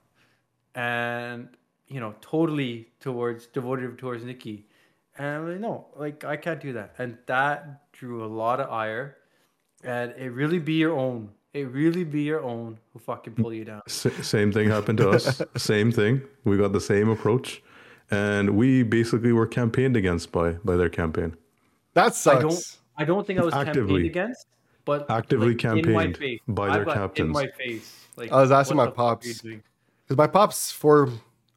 and you know, totally towards devoted towards Nikki. And I'm like, no, like I can't do that, and that drew a lot of ire. And it really be your own. It really be your own who fucking pull you down. S- same thing happened to us. Same thing. We got the same approach, and we basically were campaigned against by by their campaign. That I sucks. don't. I don't think I was Actively. campaigned against, but Actively like, in my campaigned face. by I their got captains. In my face. Like, I was asking what my the fuck are you pops. doing? Because my pops, for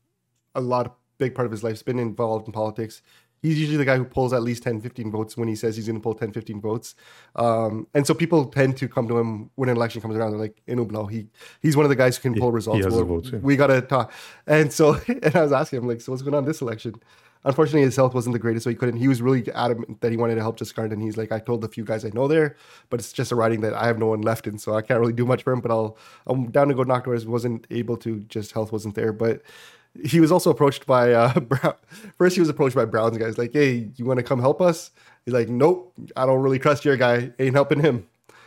a lot of big part of his life, has been involved in politics. He's usually the guy who pulls at least ten, fifteen votes when he says he's going to pull ten, fifteen votes. Um, and so people tend to come to him when an election comes around. They're like, Inublau, he he's one of the guys who can pull results. has the Well, votes, yeah. We got to talk. And so, and I was asking him, like, so what's going on this election? Unfortunately, his health wasn't the greatest, so he couldn't. He was really adamant that he wanted to help Giscard, and he's like, I told the few guys I know there, but it's just a riding that I have no one left in, so I can't really do much for him. But I'll, I'm down to go knock doors. Wasn't able to, just health wasn't there. But he was also approached by uh, Brown. First, he was approached by Brown's guys, like, hey, you want to come help us? He's like, nope, I don't really trust your guy. Ain't helping him.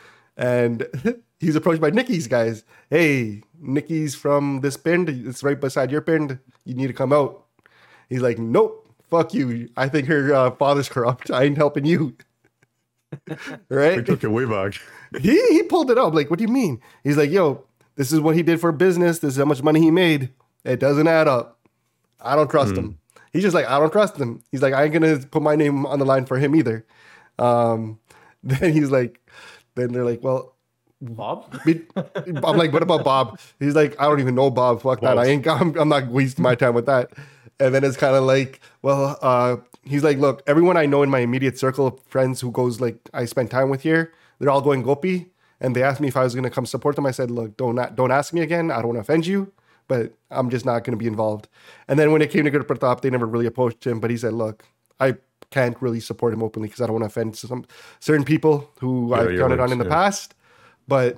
And he's approached by Nikki's guys. Hey, Nikki's from this pind. It's right beside your pind. You need to come out. He's like, nope, fuck you. I think her uh, father's corrupt. I ain't helping you. We Right? took it way back. He he pulled it up. Like, what do you mean? He's like, yo, this is what he did for business. This is how much money he made. It doesn't add up. I don't trust him. He's just like, I don't trust him. He's like, I ain't gonna put my name on the line for him either. Um, then he's like, then they're like, well, Bob? be- I'm like, what about Bob? He's like, I don't even know Bob. Fuck that. I ain't. I'm, I'm not wasting my time with that. And then it's kind of like, well, uh, he's like, look, everyone I know in my immediate circle of friends who goes like I spend time with here, they're all going Gopi, and they asked me if I was going to come support them. I said, look, don't don't ask me again. I don't want to offend you, but I'm just not going to be involved. And then when it came to Guru Pratap, they never really approached him, but he said, look, I can't really support him openly because I don't want to offend some certain people who Yeah, I've you're counted right, on in the yeah. past, but.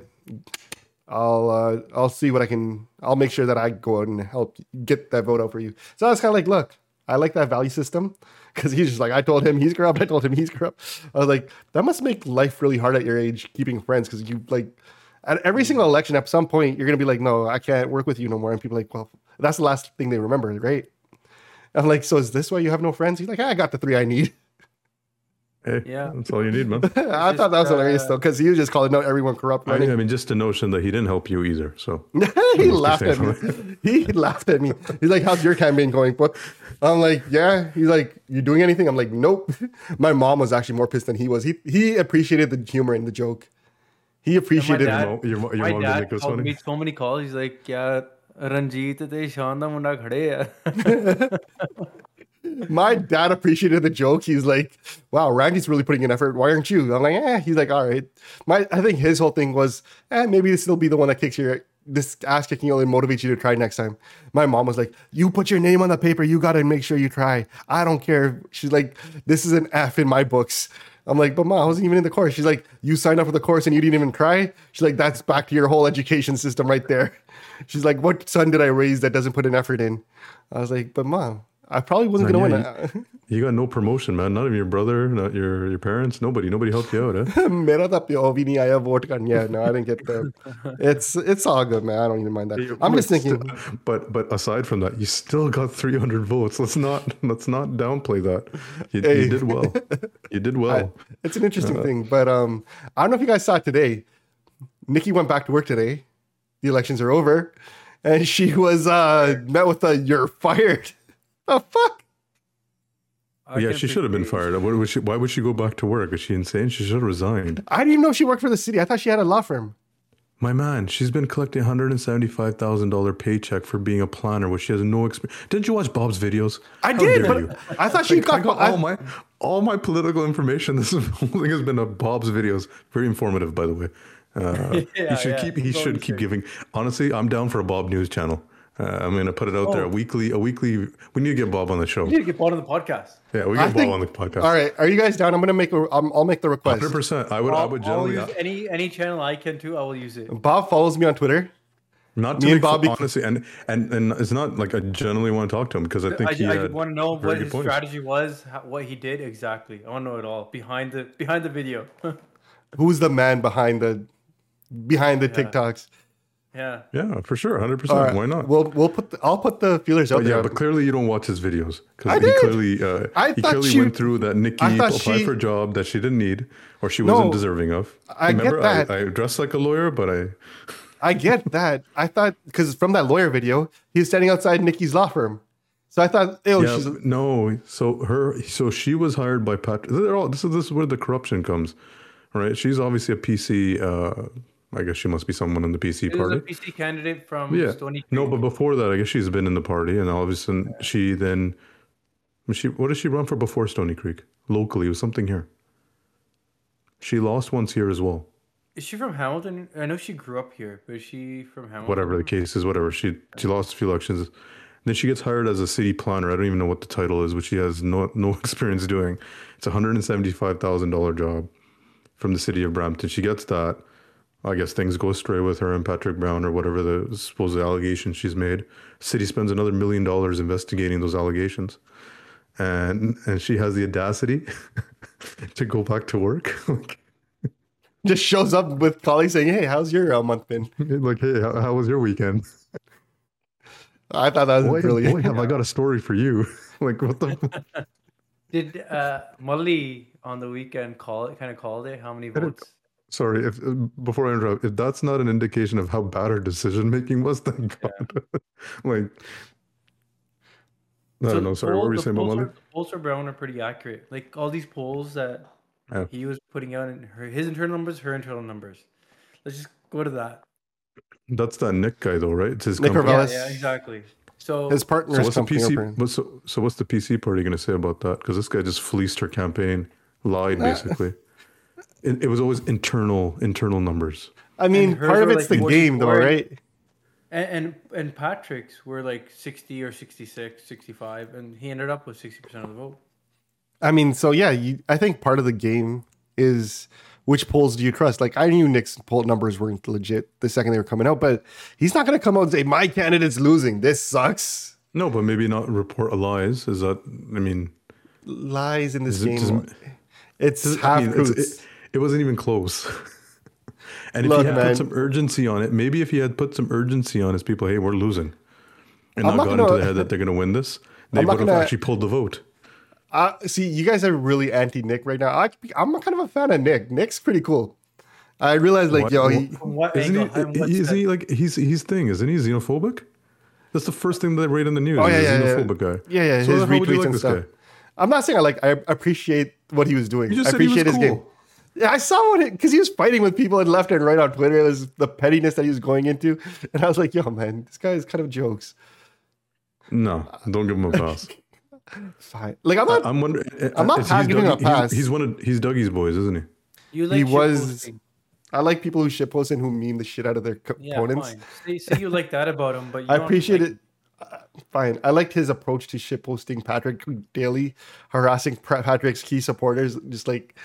I'll uh, I'll see what I can. I'll make sure that I go out and help get that vote out for you. So I was kind of like, look, I like that value system because he's just like, I told him he's corrupt. I told him he's corrupt. I was like, that must make life really hard at your age, keeping friends, because you like at every single election, at some point, you're gonna be like, no, I can't work with you no more. And people are like, well, that's the last thing they remember, right? I'm like, so is this why you have no friends? He's like, I got the three I need. Hey, Yeah. that's all you need, man. I thought that was uh, hilarious though, because he was just calling out everyone corrupt. I Running. mean, I mean, just the notion that he didn't help you either. So he laughed at me. He laughed at me. He's like, how's your campaign going? But I'm like, yeah. He's like, you doing anything? I'm like, nope. My mom was actually more pissed than he was. He he appreciated the humor in the joke. He appreciated dad- Your, mo- your, mo- your My mom didn't dad think it was called funny. me so many calls. He's like, "क्या रंजीत ते शान दा मुंडा खड़े है." My dad appreciated the joke. He's like, wow, Randy's really putting in effort. Why aren't you? I'm like, eh. He's like, all right. My, I think his whole thing was, eh, maybe this will be the one that kicks your, this ass kicking will motivate you to try next time. My mom was like, you put your name on the paper. You got to make sure you try. I don't care. She's like, this is an F in my books. I'm like, but mom, I wasn't even in the course. She's like, you signed up for the course and you didn't even try. She's like, that's back to your whole education system right there. She's like, what son did I raise that doesn't put an effort in? I was like, but mom, I probably wasn't Man, going yeah, to You got no promotion, man. Not even your brother, not your your parents. Nobody. Nobody helped you out, eh? win. Mera ta pyo bhi nahi aaya vote karne. Yeah, no, I didn't get the. It's it's all good, man. I don't even mind that. I'm But just thinking. still- but but aside from that, you still got three hundred votes. Let's not let's not downplay that. You, Hey. you did well. You did well. I- it's an interesting thing, but um, I don't know if you guys saw it today. Nikki went back to work today. The elections are over, and she was uh met with a "you're fired." The fuck? I yeah, can she should have been appreciate- fired. What would she, why would she go back to work? Is she insane? She should have resigned. I didn't even know she worked for the city. I thought she had a law firm. My man, she's been collecting one hundred seventy-five thousand dollars paycheck for being a planner, which she has no experience. Didn't you watch Bob's videos? I How did, dare but you? I thought she I, I got. got I- all my all my political information. This whole thing has been a Bob's videos. Very informative, by the way. Uh, Yeah, he should yeah. keep. He It's should always keep great. giving. Honestly, I'm down for a Bob News channel. Uh, I'm gonna put it out there. A Oh. weekly. A weekly. We need to get Bob on the show. You need to get Bob on the podcast. Yeah, we I get Bob think- on the podcast. All right, are you guys down? I'm gonna make. A, um, I'll make the request. Hundred percent. I would. I I'll, would I'll generally. use any any channel I can too. I will use it. Bob follows me on Twitter. Not to Me and make fun- Bobby- honestly, and, and and it's not like I generally want to talk to him because I think I, he I had want to know very what good his points. strategy was, how, what he did exactly. I want to know it all behind the behind the video. Who's the man behind the behind the Yeah. TikToks? yeah. Yeah, for sure, hundred All percent. right, Why not? We'll we'll put. The, I'll put the feelers out But there. yeah, but clearly you don't watch his videos I because he did. clearly uh, I he thought clearly she- went through that Nikki I thought applied she- for a job that she didn't need or she No, wasn't deserving of. I get Remember, that. I, I dressed like a lawyer, but I I get that. I thought because from that lawyer video, he was standing outside Nikki's law firm. So I thought, oh, yeah, she's no. So her, so she was hired by Patrick. They're all this is this is where the corruption comes, right? She's obviously a P C. Uh, I guess she must be someone in the P C He was party. a P C candidate from Yeah. Stony Creek. No, but before that, I guess she's been in the party, and all of a sudden she then she what did she run for before Stony Creek? Locally, it was something here. She lost once here as well. Is she from Hamilton? I know she grew up here, but is she from Hamilton? Whatever the case is, whatever. She she lost a few elections. Then she gets hired as a city planner. I don't even know what the title is, which she has no no experience doing. It's a hundred and seventy five thousand dollar job from the city of Brampton. She gets that. I guess things go astray with her and Patrick Brown or whatever the supposed allegations she's made. City spends another million dollars investigating those allegations. And and she has the audacity to go back to work. like, just shows up with colleagues saying, "Hey, how's your uh, month been?" like, hey, how, how was your weekend? I thought that was Boy, brilliant. boy, have I got a story for you. like, what the? Did uh, Molly on the weekend call it? Kind of called it. How many didn't- votes? Sorry, if uh, before I interrupt, if that's not an indication of how bad her decision making was, thank God. like, I So don't know. the Sorry, poll- what were you the saying about polls Molly? are- the polls for Brown are pretty accurate. Like all these polls that Yeah. he was putting out in her his internal numbers, her internal numbers. Let's just go to that. That's that Nick guy, though, right? It's his Nick company. Yeah, Corvallis. yeah, exactly. So His So partner's what's the company. P C? open. What's, so, so what's the P C party going to say about that? Because this guy just fleeced her campaign, lied basically. it, it was always internal internal numbers. I mean, And hers part of were it's like the game, though, forty-four. right? and, and and Patrick's were like sixty or sixty-six, sixty-five, and he ended up with sixty percent of the vote. I mean, so yeah, you, I think part of the game is which polls do you trust? Like, I knew Nick's poll numbers weren't legit the second they were coming out, but he's not going to come out and say, my candidate's losing. This sucks. No, but maybe not report lies. Is that? I mean, Lies in this Does it- game. does it- it's I half mean, it's- truths. it, it wasn't even close. and if Look, he had man. put some urgency on it, maybe if he had put some urgency on his people, hey, we're losing, and I'm not not got gonna- into the head that they're going to win this, they I'm not would have gonna- actually pulled the vote. Uh, see, you guys are really anti Nick right now. I, I'm kind of a fan of Nick. Nick's pretty cool. I realized, like, What- yo, what- he, From what Isn't angle? and he? what's Isn't the- he like he's he's thing? Isn't he xenophobic? That's the first thing they read in the news. Oh, he's yeah, a yeah, yeah. xenophobic guy. yeah, yeah, So his how would you retweets like and this stuff. guy? I'm not saying I like. I appreciate what he was doing. You just I said he was appreciate his cool. game. Yeah, I saw what because he was fighting with people and left and right on Twitter. It was the pettiness that he was going into, and I was like, "Yo, man, this guy is kind of jokes." No, don't give him a pass. Fine. Like I'm not. I'm wondering. I'm not is- pa- he's giving him a Dougie- he's- pass. He's one of he's Dougie's boys, isn't he? You like he shit was. posting. I like people who shitpost and who meme the shit out of their co- Yeah, opponents. fine. Say, say you like that about him, but you I don't appreciate like- it. Uh, fine. I liked his approach to shitposting Patrick daily, harassing Pra- Patrick's key supporters. Just like,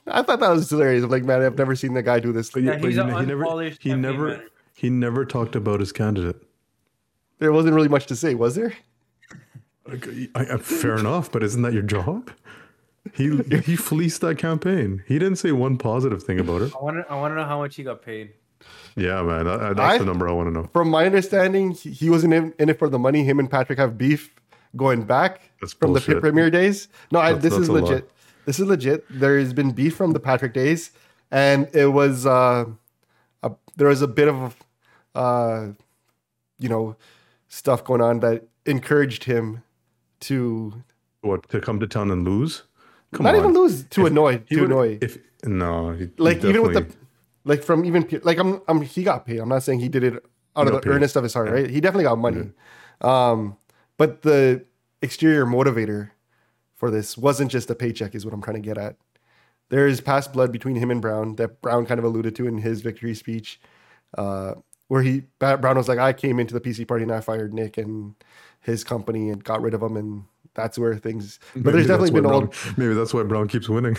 I thought that was hilarious. I'm like, man, I've never seen that guy do this. But, Yeah, yeah, but he's you an know, he never, unpolished he campaign never, manager. he never talked about his candidate. There wasn't really much to say, was there? Like, I, I, fair enough, but isn't that your job? He he fleeced that campaign. He didn't say one positive thing about it. I want to. I want to know how much he got paid. Yeah, man, that, that's I- the number I want to know. From my understanding, he, he wasn't in, in it for the money. Him and Patrick have beef going back That's from the bullshit. pit premiere days. No, I, That's- this that's is a lie. legit. This is legit. There has been beef from the Patrick days, and it was uh, a, there was a bit of uh, you know stuff going on that encouraged him to What, to come to town and lose? Come not on. even lose to annoy He to would- annoy. If no, he, Like he even with the definitely- like from even pe- like I'm I'm he got paid. I'm not saying he did it out of got the paid. earnest of his heart, right? He definitely got money. Um, but the exterior motivator for this wasn't just a paycheck, is what I'm trying to get at. There is past blood between him and Brown that Brown kind of alluded to in his victory speech, uh, where he Brown was like, "I came into the P C party and I fired Nick and his company and got rid of him," and that's where things. But maybe there's that's definitely why been Brown, old. Maybe that's why Brown keeps winning.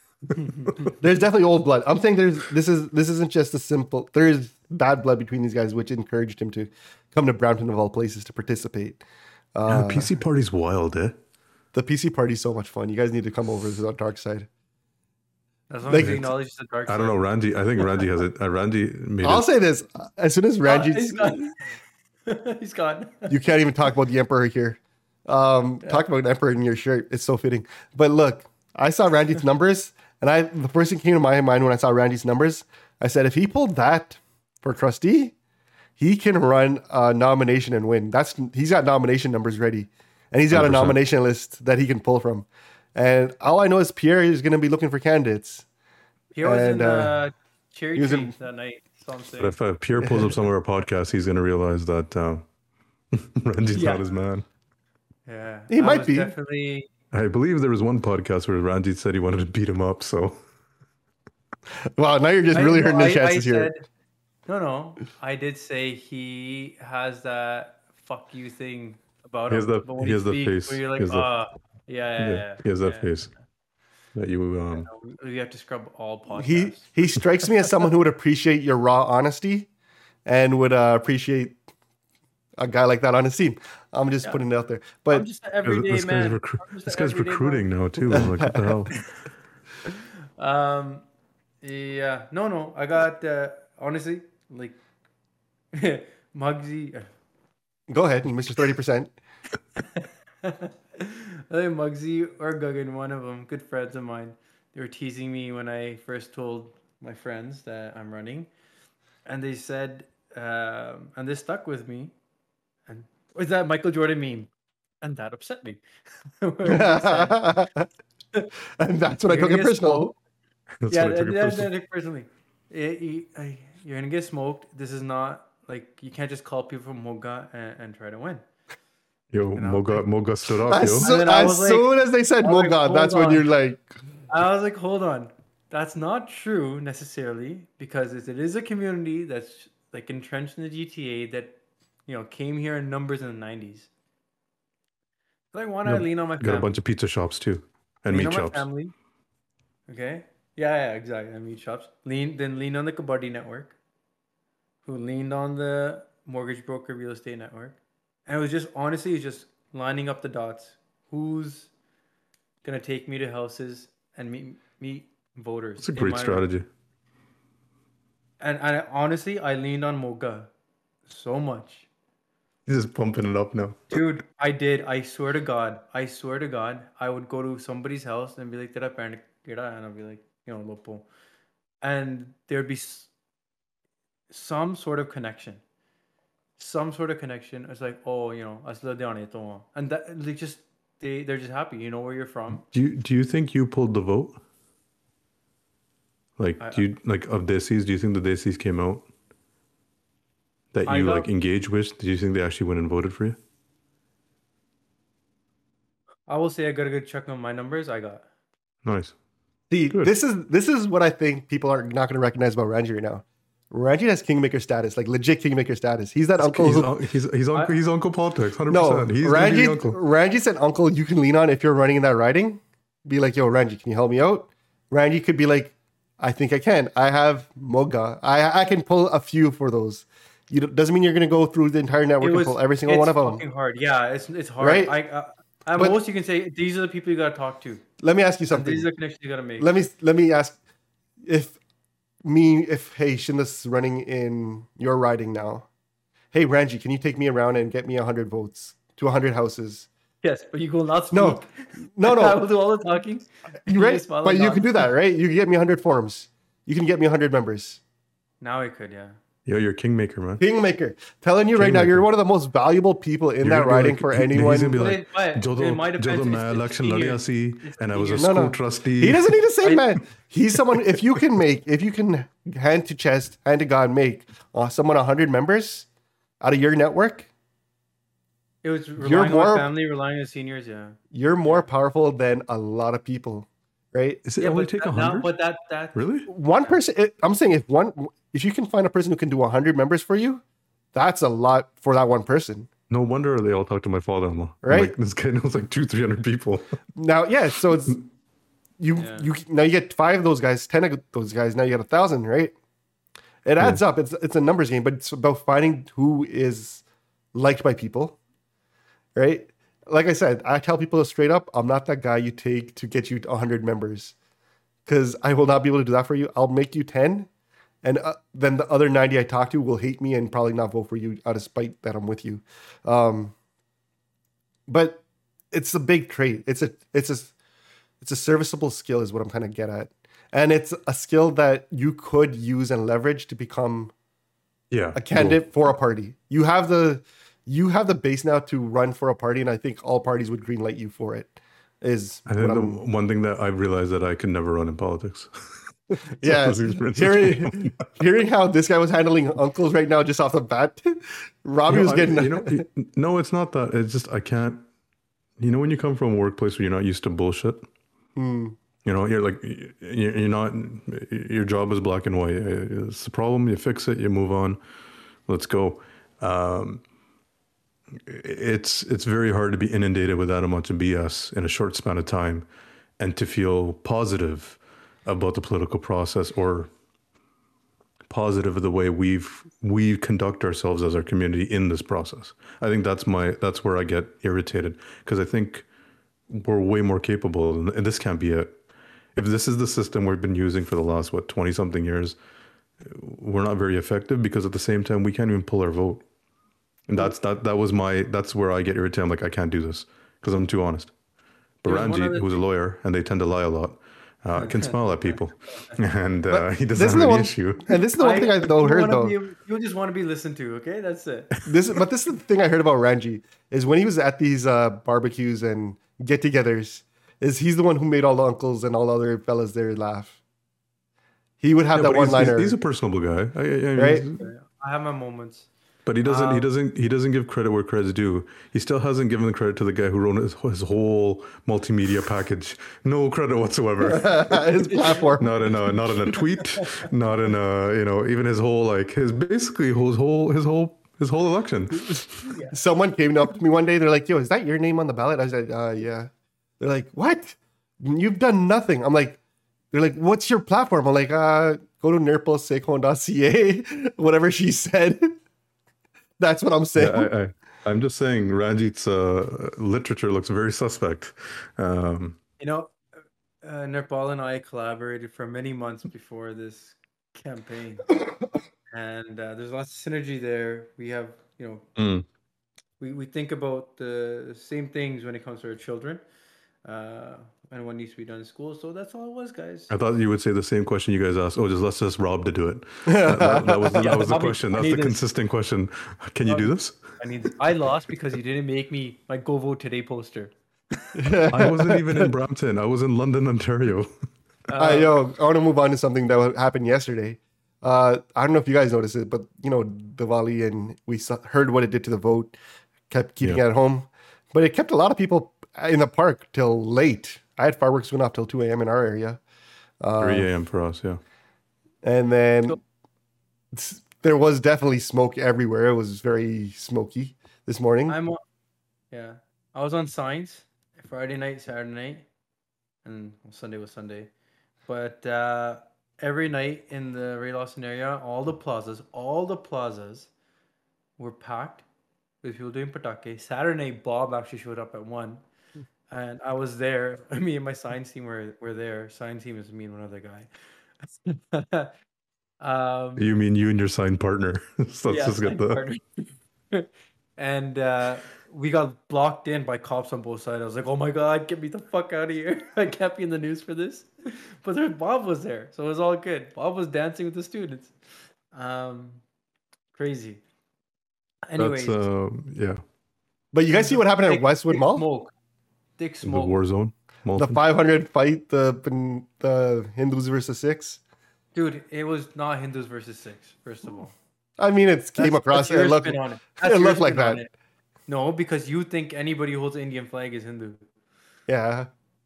There's definitely old blood. I'm saying there's this is this isn't just a simple. There is bad blood between these guys, which encouraged him to come to Brownton of all places to participate. Yeah, the P C party's wild, eh? The P C party's so much fun. You guys need to come over to the dark side. As long Like, as he acknowledges the dark side. I don't know, Randy. I think Randy has it. Uh, Randy made I'll it. say this: as soon as Uh, Ranji, he's gone. He's gone. you can't even talk about the Emperor here. Um, Talk about an Emperor in your shirt. It's so fitting. But look, I saw Randy's numbers, and I the first thing came to my mind when I saw Randy's numbers, I said, if he pulled that for trustee, he can run a nomination and win. That's he's got nomination numbers ready, and he's got one hundred percent. a nomination list that he can pull from. And all I know is Pierre is going to be looking for candidates. He was And, in uh, uh, cherry he was tree in- that night. That's all I'm saying. But if uh, Pierre pulls up somewhere a podcast, he's going to realize that uh, Randy's Yeah. not his man. Yeah, He I might was be. definitely. I believe there was one podcast where Randy said he wanted to beat him up. So Wow, now you're just I- really no, hurting his I- I chances here. said- No, no, I did say he has that fuck you thing about He has him. that- but when he has the speaks, face. Where you're He like, has the- uh, yeah, yeah, yeah, yeah. he has that yeah. face that you. Um, We have to scrub all podcasts. He he strikes me as someone who would appreciate your raw honesty and would uh, appreciate a guy like that on his team. I'm just putting it out there. I'm But just an everyday this guy's, man. recru- I'm just this an guy's everyday recruiting now too. I'm like, what the hell? man. Um, yeah, no, no. I got uh, honestly like Muggsy. uh, go ahead, Mister thirty percent. Either Muggsy or Guggen, one of them, good friends of mine. They were teasing me when I first told my friends that I'm running, and they said, um, and this stuck with me. And was that Michael Jordan meme? And that upset me. Where they said, And that's what I "You're took it gonna get personal. smoked." That's Yeah, what I took that, it that, personally. that personally, It- you- I- you're gonna get smoked. This is not like you can't just call people from Moga and, and try to win. Yo, know, Moga, Moga stood up, As, yo. soo- And then I as was like- soon as they said, I was "Oh like, God," that's hold when you're on. like, I was like, hold on, that's not true necessarily because it it is a community that's like entrenched in the G T A that you know came here in numbers in the nineties. Like, why not Got- lean on my Got family? a bunch of pizza shops too, and lean meat on my shops. family. Okay. Yeah, yeah, exactly. And meat shops. Lean then lean on the Kabaddi network, who leaned on the mortgage broker real estate network. And it was just honestly it's just lining up the dots. Who's gonna take me to houses and meet meet voters? It's a in great my- strategy. And and honestly, I leaned on Moga so much. He's just pumping it up now. Dude, I did. I swear to God. I swear to God. I would go to somebody's house and be like, "Tera parent keda?" And I'd be like, you know, Lopo. And there'd be s- some sort of connection. Some sort of connection. It's like, oh, you know, asla dhyane to wahan." and that like just they they're just happy. You know where you're from. Do you do you think you pulled the vote? Like, I- do you like of Desis? Do you think the Desis came out that I you got- like engaged with? Do you think they actually went and voted for you? I will say I got a good check on my numbers. I got. Nice. See, Good. this is this is what I think people are not going to recognize about Ranji right now. Ranji has kingmaker status, like legit kingmaker status. He's that uncle He's, who. un- he's, he's, uncle, he's Uncle Politics, one hundred No, percent. He's gonna be Ranji. the uncle. Ranji said, "Uncle, you can lean on if you're running in that riding. Be like, yo, Ranji, can you help me out?" Randy could be like, I think I can. I have Moga. I I can pull a few for those. You don't- doesn't mean you're going to go through the entire network It and was pull every single it's one of them. fucking hard. Yeah, it's it's hard. Right? I, I at But- most you can say these are the people you gotta talk to. Let me ask you And something. these are the connections you gotta make. Let me let me ask if me if hey Shinda's running in your riding now. Hey Ranji, can you take me around and get me a hundred votes to a hundred houses? Yes, but you will not speak. No, no, I no. will do all the talking. You right? smile But and you nod. can do that, right? You can get me a hundred forms. You can get me a hundred members. Now I could, yeah. Yo, you're kingmaker, man. Kingmaker, telling you right now, you're Kingmaker. one of the most valuable people in You're that gonna be riding like- for he- anyone. He's gonna be But like, it- but Jodo, in my defense, Jodo, it's- मैं it's election senior. लड़िया C, It's and I was a senior. No, school no. trustee. He doesn't need to say, man. He's someone. If you can make, if you can hand to chest, hand to God, make uh, someone a hundred members out of your network, It was relying more- on my family, relying on seniors, yeah. you're more powerful than a lot of people, right? Is it Yeah, only but take that, a now- hundred? but that that Really? One person. It, I'm saying if one, if you can find a person who can do a hundred members for you, that's a lot for that one person. No wonder they all talk to my father-in-law. I'm Right? Like, this guy knows like two, three hundred people. Now, yeah. So it's you. Yeah. You now you get five of those guys, ten of those guys. Now you get a thousand, right? It adds up. It's it's a numbers game, but it's about finding who is liked by people, right? Like I said, I tell people straight up, I'm not that guy you take to get you one hundred members, because I will not be able to do that for you. I'll make you ten, and uh, then the other ninety I talk to will hate me and probably not vote for you out of spite that I'm with you. Um, but it's a big trait. It's a it's a it's a serviceable skill, is what I'm kind of get at, and it's a skill that you could use and leverage to become Yeah. a candidate for a party. You have the you have the base now to run for a party, and I think all parties would greenlight you for it. Is I think what the I'm- one thing that I've realized that I can never run in politics. yeah. Those experiences. Hearing hearing how this guy was handling uncles right now, just off the bat, Robbie No, was I- getting. you know, y- no, it's not that. It's just I can't. You know, when you come from a workplace where you're not used to bullshit, Hmm. you know, you're like y- you're you're not. Your job is black and white. It's the problem. You fix it. You move on. Let's go. Um, it's it's very hard to be inundated with that amount of B S in a short span of time, and to feel positive about the political process or positive of the way we've we conduct ourselves as our community in this process. I think that's my that's where I get irritated, because I think we're way more capable, and, and this can't be it. If this is the system we've been using for the last what twenty something years, we're not very effective, because at the same time we can't even pull our vote. And that's that that was my that's where I get irritated. I'm like, I can't do this because I'm too honest. But There's one Ranjit, other who's a lawyer, and they tend to lie a lot, uh, can smile at people, and uh, he doesn't This is have the any one, issue. and this is the one thing I though you heard wanna though. be- you just want to be listened to, okay? That's it. This, but this is the thing I heard about Ranji is when he was at these uh, barbecues and get-togethers, is he's the one who made all the uncles and all the other fellas there laugh. He would have Yeah, that but he's, one he's, liner, he's a personable guy, I, I, I mean, right? he's- I have my moments. But he doesn't. he Um, doesn't. He doesn't give credit where credit's due. He still hasn't given the credit to the guy who wrote his, his whole multimedia package. No credit whatsoever. His platform. not in a not in a tweet. Not in a you know even his whole like his basically his whole his whole his whole election. Someone came up to me one day. They're like, "Yo, is that your name on the ballot?" I said, uh, "Yeah." They're like, "What? You've done nothing." I'm like, "They're like, what's your platform?" I'm like, uh, "Go to nirpal secon dot c a." Whatever she said. That's what I'm saying. I, I, I'm just saying, Ranjit's uh, literature looks very suspect. Um, You know, uh, Nirpal and I collaborated for many months before this campaign, and uh, there's lots of synergy there. We have, you know, mm. we, we think about the same things when it comes to our children, uh, and what needs to be done in school. So that's all it was, guys. I thought you would say the same question you guys asked. Oh, just let's just Rob to do it. That, that- that was, that was the Robbie, question. I That's need the this. consistent question. Can you do this? I mean, I lost because you didn't make me my Go Vote Today poster. I wasn't even in Brampton. I was in London, Ontario. Uh, yo, I want to move on to something that happened yesterday. Uh, I don't know if you guys noticed it, but you know, Diwali, and we saw, heard what it did to the vote, kept keeping Yeah. it at home, but it kept a lot of people in the park till late. I had fireworks going off till two a.m. in our area. three a.m. for us, yeah. And then s- there was definitely smoke everywhere. It was very smoky this morning. I'm, on- yeah, I was on Signs Friday night, Saturday night, and well, Sunday was Sunday. but uh, every night in the Ray Lawson area, all the plazas, all the plazas were packed with people doing patake. Saturday night, Bob actually showed up at one, and I was there. Me and my science team were, were there. Science team is me and one other guy. um, You mean you and your signed partner? So let's yeah, just get the. partner. and uh, we got blocked in by cops on both sides. I was like, "Oh my god, get me the fuck out of here! I can't be in the news for this." But there, Bob was there, so it was all good. Bob was dancing with the students. Um, crazy. Anyways, That's uh, yeah, But you guys see what happened at thick- Westwood thick Mall? Smoke, thick the smoke. war zone. The Malton. five hundred fight, the the Hindus versus six. Dude, it was not Hindus versus six. First of all, I mean, it came That's- across. that's your It looked, spin on it. it That's your looked like spin on that. it. No, because you think anybody who holds the Indian flag is Hindu. Yeah.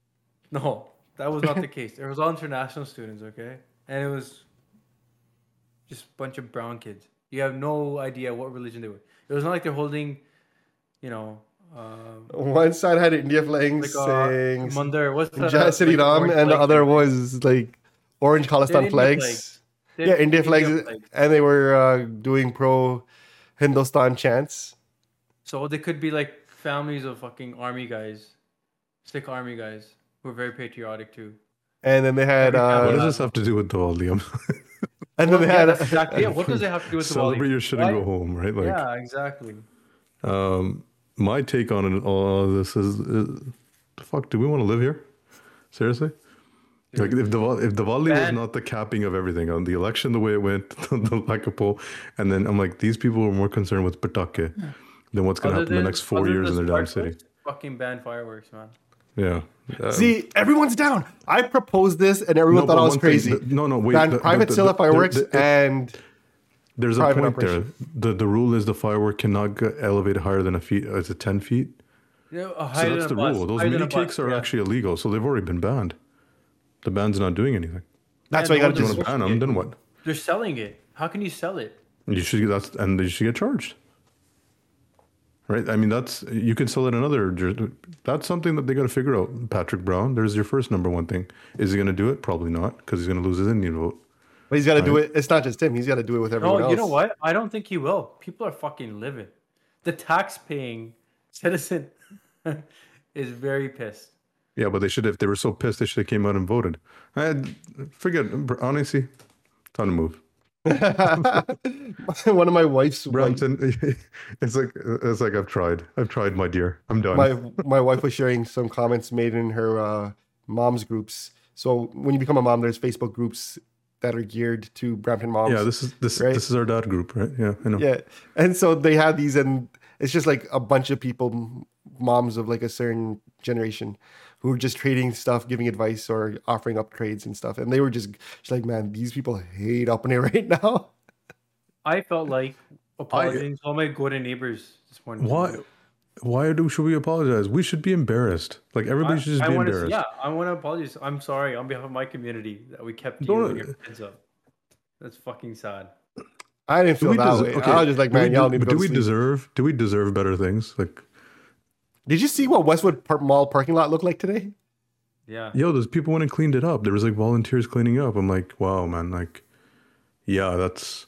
No, that was not the case. It was all international students, okay? And it was just a bunch of brown kids. You have no idea what religion they were. It was not like they're holding, you know, um, One side had India flags like uh, saying Mandar. What's the Jai Sri like, Ram, orange and the flag other thing? was like orange They're Khalistan India flags. They're Yeah, India flags, flags. and they were uh, doing pro Hindustan chants. So they could be like families of fucking army guys, Sikh army guys, who are very patriotic too. And then they had, Every uh, family What does has this have to do with the Liam? and then Well, they yeah, had, that's exactly it. What does it have to do with the Celebrate Diwali? your shit and Why- go home, right? Like, Yeah, exactly. um, my take on it, all this is, is, fuck. Do we want to live here? Seriously? Like if Diwali, if Diwali was Man. not the capping of everything on the election, the way it went, the lack of poll, and then I'm like, these people are more concerned with patake than what's going to Other happen in the than- next four other years in than their damn city. fireworks, Fucking ban fireworks, man. Yeah. Um, see, everyone's down. I proposed this, and everyone no, thought but I was one thing- crazy. the- no, no, wait. Ban the- private the- sale the- of fireworks, the- the- and There's a private point operation. there. The the rule is the firework cannot go elevate higher than a feet. Is it ten feet? Yeah, uh, So higher that's than the a bus, rule. Those higher than mini a bus, cakes are yeah. actually illegal, so they've already been banned. The ban's not doing anything. that's Yeah, why you got no to You just. want to ban them? Then what? They're selling it. How can you sell it? You should that's and you should get charged. Right? I mean, that's you can sell it in other. jur- That's something that they got to figure out. Patrick Brown, there's your first number one thing. Is he going to do it? Probably not, because he's going to lose his Indian vote. But he's got to do it. It's not just him. He's got to do it with everyone No, else. you know what? I don't think he will. People are fucking livid. The tax-paying citizen is very pissed. Yeah, but they should. If they were so pissed, they should have came out and voted. I forget. Honestly, time to move. One of my wife's like, Brampton. It's like it's like I've tried. I've tried, my dear. I'm done. my my wife was sharing some comments made in her uh, mom's groups. So when you become a mom, there's Facebook groups that are geared to Brampton moms. yeah, this is this right? this is our dad group, right? Yeah, I know. Yeah, and so they have these, and it's just like a bunch of people, moms of like a certain generation, who are just trading stuff, giving advice, or offering up trades and stuff. And they were just, just like, man, these people hate up in it right now. I felt like apologizing to all my good neighbors this morning. Why? Why do should we apologize? We should be embarrassed. Like everybody I, should just I be wanna, embarrassed. yeah, I want to apologize. I'm sorry on behalf of my community that we kept you Don't- and your kids up. That's fucking sad. I didn't Do feel we that des- way. okay, I was just like, do we man, y'all de- need to but go do to we sleep. deserve? Do we deserve better things? Like, Did you see what Westwood Par- Mall parking lot looked like today? Yeah. yo, those people went and cleaned it up. There was like volunteers cleaning up. I'm like, wow, man. Like, yeah, that's.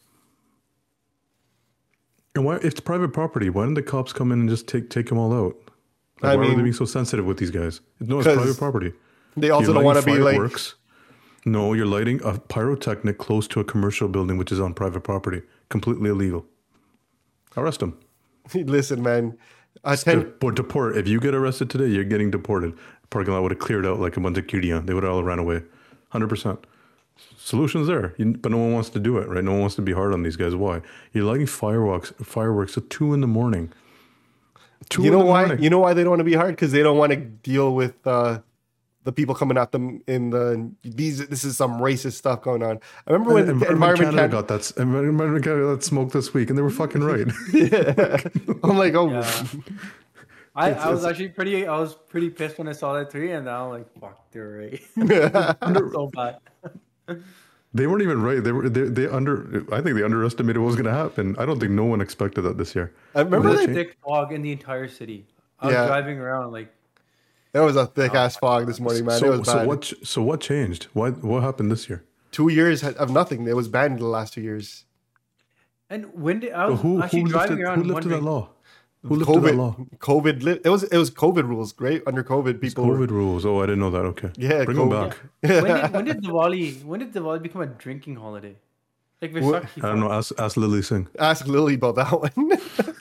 And why? If it's private property, why didn't the cops come in and just take take them all out? Like, I why are they mean- being so sensitive with these guys? No, it's 'Cause private property. They also You're don't want to lighting be like, fireworks. No, you're lighting a pyrotechnic close to a commercial building, which is on private property. Completely illegal. Arrest them. listen, man, a ten, Deport, deport. If you get arrested today, you're getting deported. The parking lot would have cleared out like a bunch of Kirian. They would have all ran away. one hundred percent. Solution's there, you, but no one wants to do it, right? No one wants to be hard on these guys. Why? You're lighting fireworks fireworks at two in the morning. Two you in know the why? morning. You know why they don't want to be hard? Because they don't want to deal with uh, the people coming at them in the these. This is some racist stuff going on. I remember when Environment, Environment Canada Canada got that. s- Environment Canada got smoked this week, and they were fucking right. I'm like, oh, Yeah. I, It's- I was it's- actually pretty I was pretty pissed when I saw that tweet, and now I'm like, fuck, they're right. So bad. They weren't even right. They were they, they under. I think they underestimated what was going to happen. I don't think no one expected that this year. I remember Will they, that change? Thick fog in the entire city. I was Yeah. driving around like, It was a thick ass fog this morning, man. so, it was so bad. what? ch- So what changed? Why? What happened this year? Two years of nothing. It was banned the last two years. And when did I was Who, actually who driving lifted, around who lifted that wondering, law? Who lifted that law? COVID, COVID. Li- it was it was COVID rules, right? Under COVID, people. were- COVID rules. Oh, I didn't know that. Okay. Yeah, Bring them COVID. back. when did when did Diwali when did Diwali become a drinking holiday? Like Vaisakhi. I don't know. Ask, ask Lily Singh. Ask Lily about that one.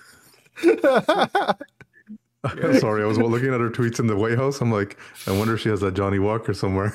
Sorry, I was looking at her tweets in the White House. I'm like, I wonder if she has that Johnny Walker somewhere.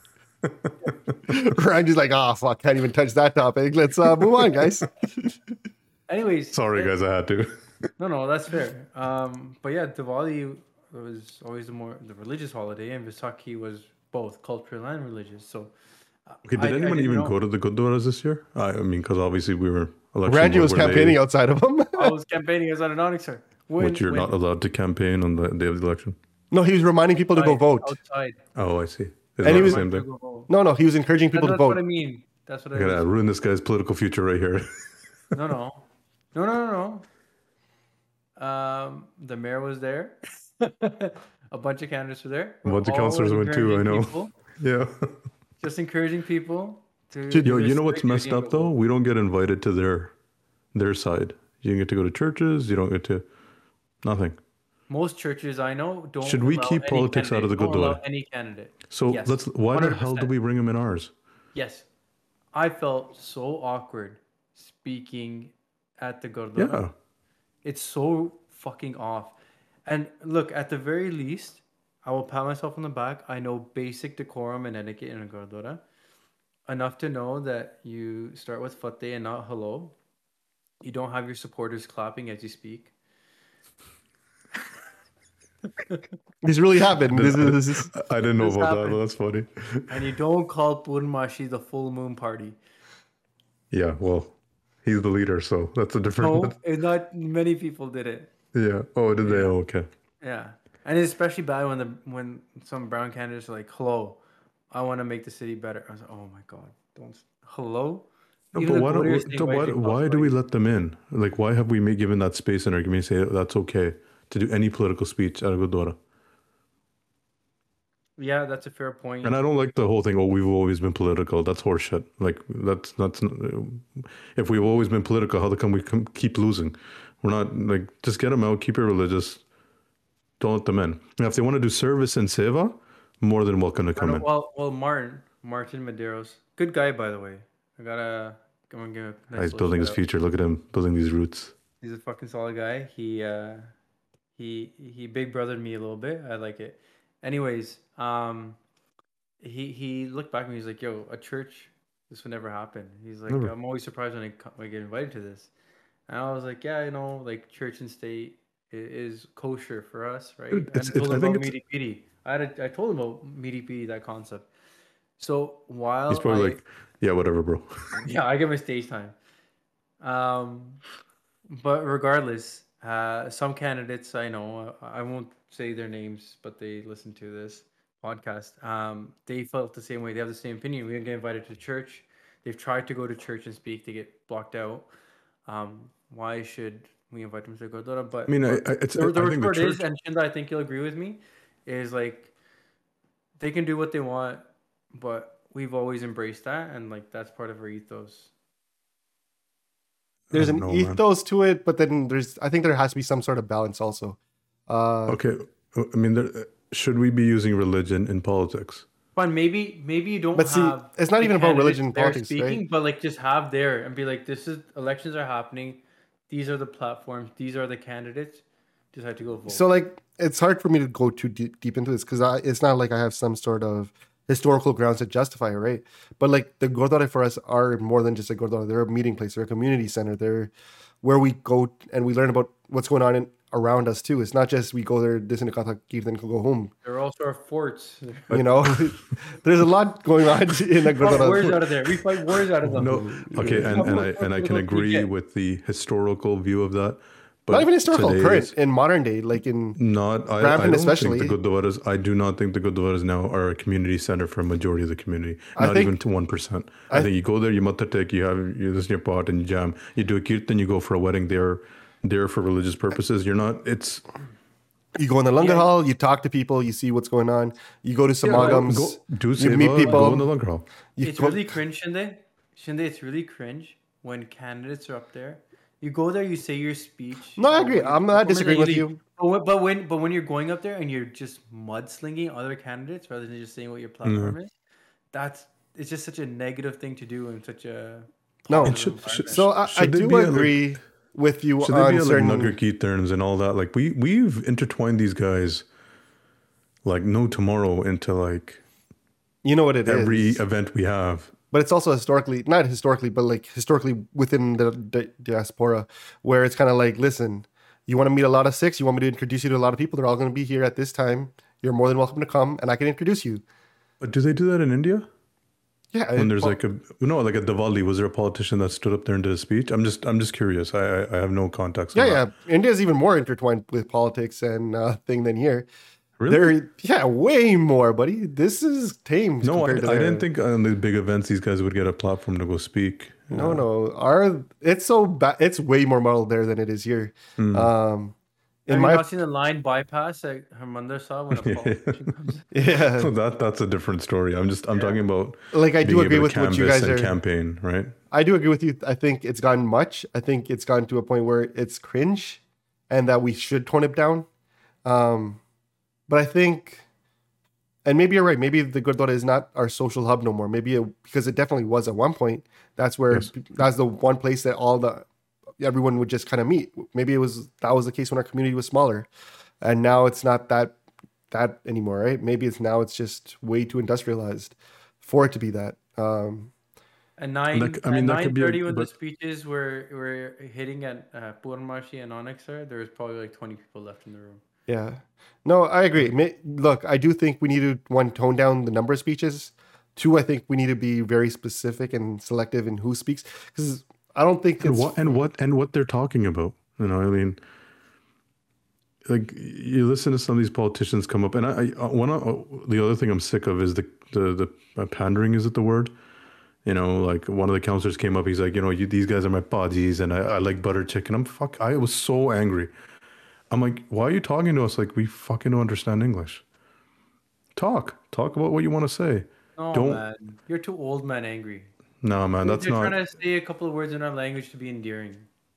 Randy's like, oh fuck, can't even touch that topic. Let's uh, move on, guys. Anyways, Sorry, uh, guys, I had to. No, no, that's fair. Um, but yeah, Diwali was always the more the religious holiday, and Vaisakhi was both cultural and religious. So, uh, Okay, did I- I anyone didn't even know. go to the Gurdwaras this year? I, I mean, because obviously we were election. Randy mode was where campaigning They, outside of him. I was campaigning as an announcer. When, which you're when- not allowed to campaign on the day of the election. No, he was reminding people to go outside- vote. outside. Oh, I see. Is And that he the was- same thing? No, no, he was encouraging people That's to what I vote. mean. That's what I I gotta mean. ruin this guy's political future right here. No, no, no, no, no, no. Um, the mayor was there. A bunch of candidates were there. A bunch of All councillors went too, I encouraging know. people, Yeah. just encouraging people to. Dude, Yo, do you this know what's great messed duty and up go though? vote. We don't get invited to their their side. You don't get to go to churches. You don't get to nothing. Most churches I know don't. Should we allow keep any politics out of the candidate- don't allow Gurdwara? Any candidate. So Yes, let's. Why the hell do one hundred percent. we bring them in ours? Yes, I felt so awkward speaking at the Gurdwara. Yeah. It's so fucking off. And look, at the very least, I will pat myself on the back. I know basic decorum and etiquette in a Gurdwara. Enough to know that you start with Fateh and not hello. You don't have your supporters clapping as you speak. This really happened. This is, this is I didn't know This about that. happened. But that's funny. And you don't call Purnamashi the full moon party. Yeah. Well, he's the leader, so that's a different. No, and not many people did it. Yeah. Oh, did they? Oh, okay. Yeah. And it's especially bad when the when some brown candidates are like, hello, I want to make the city better. I was like, oh my God, don't hello? No, Even but the why, don't, voters we- think so by why, default, why do we like- let them in? Like, why have we made, given that space in our community? Say that's okay to do any political speech at a Gurdwara. Yeah, that's a fair point. And I don't like the whole thing. Oh, we've always been political. That's horseshit. Like that's that's. If we've always been political, how come we com- keep losing? We're not like just get them out. Keep it religious. Don't let them in. Now, if they want to do service and seva, more than welcome to I come know- in. well, well, Martin, Martin Medeiros, good guy by the way. I gotta, I'm gonna give a nice He's little building his shout out. future. Look at him building these roots. He's a fucking solid guy. He, uh, he, he big brothered me a little bit. I like it. Anyways, um, he he looked back at me. He's like, "Yo, a church, this would never happen." He's like, Never. "I'm always surprised when I, co- when I get invited to this." And I was like, "Yeah, you know, like church and state i- is kosher for us, right?" Dude, it's- and I told it's- I him think about it's- meaty pidi. I had a, I told him about meaty pidi, that concept. So while He's probably I- like, yeah, whatever, bro. yeah, I get my stage time. Um, but regardless, uh, some candidates I know, uh, I won't say their names, but they listen to this podcast. Um, they felt the same way. They have the same opinion. We didn't get invited to church. They've tried to go to church and speak. They get blocked out. Um, why should we invite them to Gurdwara? But I mean, I, but I, it's, the, the I think the report is, church. and Shinda, I think you'll agree with me, is like they can do what they want, but we've always embraced that, and like that's part of our ethos. there's I an don't know, man. ethos to it, but then there's I think there has to be some sort of balance also. Uh, Okay, I mean, there, should we be using religion in politics? But maybe maybe you don't But see, have it's not the even about candidates religion and there politics, speaking, right? but like just have there and be like, this is elections are happening, these are the platforms, these are the candidates. Decide to go vote. So like it's hard for me to go too deep, deep into this because it's not like I have some sort of historical grounds to justify it, right? But like the Gurdwara for us are more than just a Gurdwara. They're a meeting place. They're a community center. They're where we go and we learn about what's going on in, around us too. It's not just we go there, this in the Katha, then go home. There are also our forts. You know, there's a lot going on in the We fight wars Gurdwara. out of there. We fight wars out of them. No. Okay, and, and I and I can agree with the historical view of that. But Not even historical, today's- current in modern day, like in Not, I, I Brampton don't especially. think the Gurdwaras, I do not think the Gurdwaras now are a community center for a majority of the community. I Not think- even to one percent. I, I- think you go there, you matatek, you have you listen to your pot and you jam. You do a kirtan, you go for a wedding. They're there for religious purposes. You're not. It's You go in the Langar Yeah. Hall, you talk to people, you see what's going on. You go to Yeah, go, samagams, go, do you meet seva, people. go in the Langar Hall. You It's go- really cringe, Shinde. Shinde, it's really cringe when candidates are up there. You go there, you say your speech. No, I but agree. when you I'm not perform it, disagreeing with leave. you. But when, but when but when you're going up there and you're just mudslinging other candidates rather than just saying what your platform Mm-hmm. is, that's it's just such a negative thing to do in such a No. positive It should- environment. should- So I, I Should they do be at, like- agree with you Should they on be at like certain. Nugger Keith terms and all that? Like we we've intertwined these guys like no tomorrow into like You know what it is. every event we have. But it's also historically, not historically, but like historically within the, the diaspora, where it's kind of like, listen, you want to meet a lot of Sikhs, you want me to introduce you to a lot of people, they're all going to be here at this time. You're more than welcome to come, and I can introduce you. But do they do that in India? Yeah. When it- there's like a no, like a Diwali, was there a politician that stood up there and did a speech? I'm just I'm just curious. I I, I have no context. yeah, on yeah. that. India's even more intertwined with politics and uh, thing than here. Really? They're yeah, way more, buddy. This is tame. No, I, compared to I their- didn't think on the big events these guys would get a platform to go speak. No, no. Our it's so bad. It's way more muddled there than it is here. Hmm. Um, in Have my you not seen the line bypass that Harmandir saw when a politician comes in? yeah, So that that's a different story. I'm just I'm talking about like I do being agree able with to what you canvass guys and are. campaign, right? I do agree with you. I think it's gotten much. I think it's gotten to a point where it's cringe, and that we should tone it down. Um, but I think, and maybe you're right. Maybe the Gurdwara is not our social hub no more. Maybe it, because it definitely was at one point. That's where Yes. that's the one place that all the everyone would just kind of meet. Maybe it was that was the case when our community was smaller, and now it's not that that anymore, right? Maybe it's now it's just way too industrialized for it to be that. Um, At nine, That- I mean, that at could be a- nine thirty when the but- speeches were were hitting at uh, Purnamashi and Onyxar, there was probably like twenty people left in the room. Yeah. No, I agree. Ma- Look, I do think we need to, one, tone down the number of speeches. Two, I think we need to be very specific and selective in who speaks. Because I don't think And it's... what and what and what they're talking about. You know, I mean, like you listen to some of these politicians come up, and I, I one of, the other thing I'm sick of is the the the uh, pandering. Is it the word? You know, like one of the counselors came up. He's like, you know, you, these guys are my buddies, and I, I like butter chicken. I'm fuck. I was so angry. I'm like, why are you talking to us like we fucking don't understand English? Talk, talk about what you want to say. Oh Don't- man, you're too old man angry. No, man, that's They're not. trying to say a couple of words in our language to be endearing.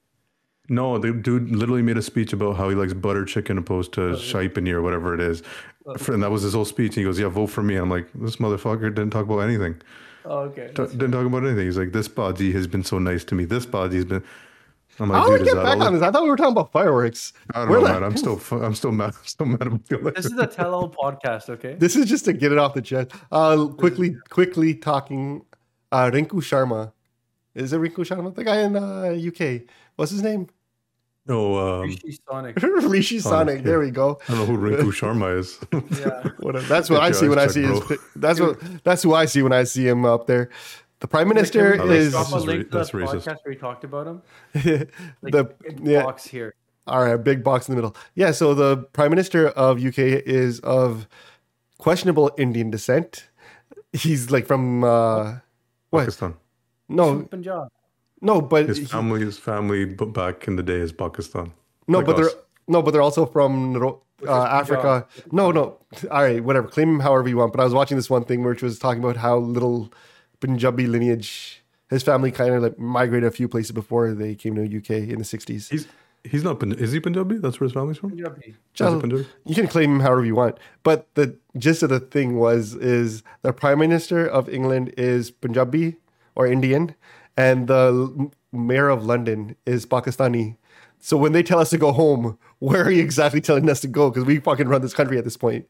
No, the dude literally made a speech about how he likes butter chicken opposed to shipani or whatever it is. And that was his whole speech. He goes, yeah, vote for me. I'm like, this motherfucker didn't talk about anything. Oh, okay. Ta- didn't talk about anything. He's like, this Baji has been so nice to me. This Baji's been... I'm like, How do we dude, is get that back all? on this? I thought we were talking about fireworks. I don't We're know, like- man. I'm still, fu- I'm still mad. I'm still mad about the This is a tell-all podcast, okay? This is just to get it off the chest. Uh, quickly, quickly talking. Uh, Rinku Sharma. Is it Rinku Sharma? The guy in uh, U K. What's his name? Oh, um, Rishi Sonic. Rishi Sonic. yeah. There we go. I don't know who Rinku Sharma is. Yeah. Whatever. That's what Get I your see when I eyes see checked, his. bro. pic- That's what. That's who I see when I see him up there. The prime minister Can we, Oh, is drop a This is link ra- to that's that racist. podcast where he talked about him? Like, the in yeah. box here. All right, big box in the middle. Yeah, so the prime minister of U K is of questionable Indian descent. He's like from uh, what? Pakistan. No, Punjab. no, but His he- family, his family b- back in the day is Pakistan. no, Like but they're us. no, but they're also from Ro- Which uh, is Africa. No, no. All right, whatever. Claim him however you want. But I was watching this one thing which was talking about how little Punjabi lineage. His family kind of like migrated a few places before they came to U K in the sixties. He's he's not. Pun- Is he Punjabi? That's where his family's from. Punjabi. Chal- Punjabi? you can claim him however you want, but the gist of the thing was is the prime minister of England is Punjabi or Indian, and the l- mayor of London is Pakistani. So when they tell us to go home, where are you exactly telling us to go? Because we fucking run this country at this point.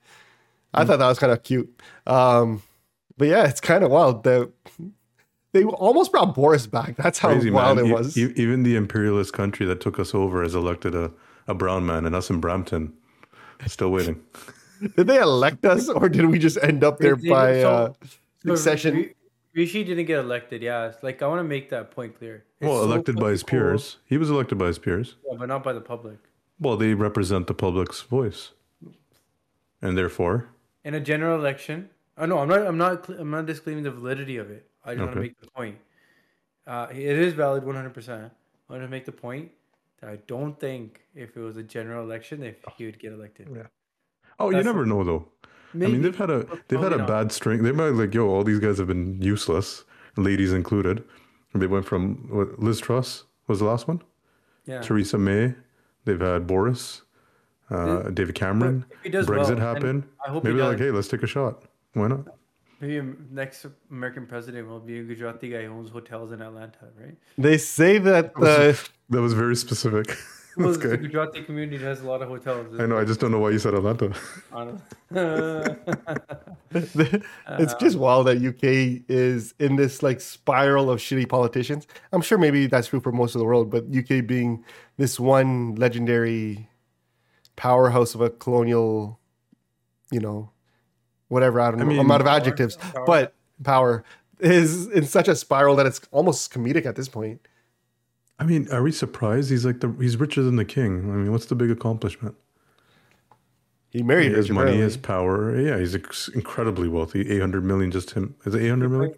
I thought that was kind of cute, um, but yeah, it's kind of wild that they almost brought Boris back. That's how Crazy, wild man. it E- was. e- even the imperialist country that took us over has elected a, a brown man, and us in Brampton still waiting. Did they elect us, or did we just end up there They- by so- uh, So succession? Ri- Rishi didn't get elected, yeah. It's like I want to make that point clear. It's Well, so elected by his fucking cool, peers. He was elected by his peers. yeah, but not by the public. Well, they represent the public's voice, and therefore, In a general election, oh no, I'm not. I'm not. cl- I'm not disclaiming the validity of it. I just want to Okay. make the point. Uh, it is valid one hundred percent. I want to make the point I don't think if it was a general election, if he would get elected. Yeah. Oh, you That's never the- know though. Maybe, I mean, they've had a but they've had a probably not. bad string. They might like, yo, all these guys have been useless, ladies included. And they went from what, Liz Truss was the last one. Yeah. Theresa May. They've had Boris, uh, David Cameron. If he does Brexit well, and happened. I hope Maybe he they're does. like, hey, let's take a shot. Why not? Maybe a next American president will be a Gujarati guy who owns hotels in Atlanta, right? They say that the That was very specific. Well, That's it's the good. Gujarati community that has a lot of hotels. I know. I just don't know why you said Atlanta. I don't- it's just wild that U K is in this like spiral of shitty politicians. I'm sure maybe that's true for most of the world, but U K being this one legendary powerhouse of a colonial, you know, whatever, I don't know, mean, amount of power, adjectives, power. but power is in such a spiral that it's almost comedic at this point. I mean, are we surprised? He's like the he's richer than the king. I mean, what's the big accomplishment? He married He her, has money, he has apparently. power. Yeah, he's ex- incredibly wealthy. Eight hundred million, just him. Is it eight hundred million?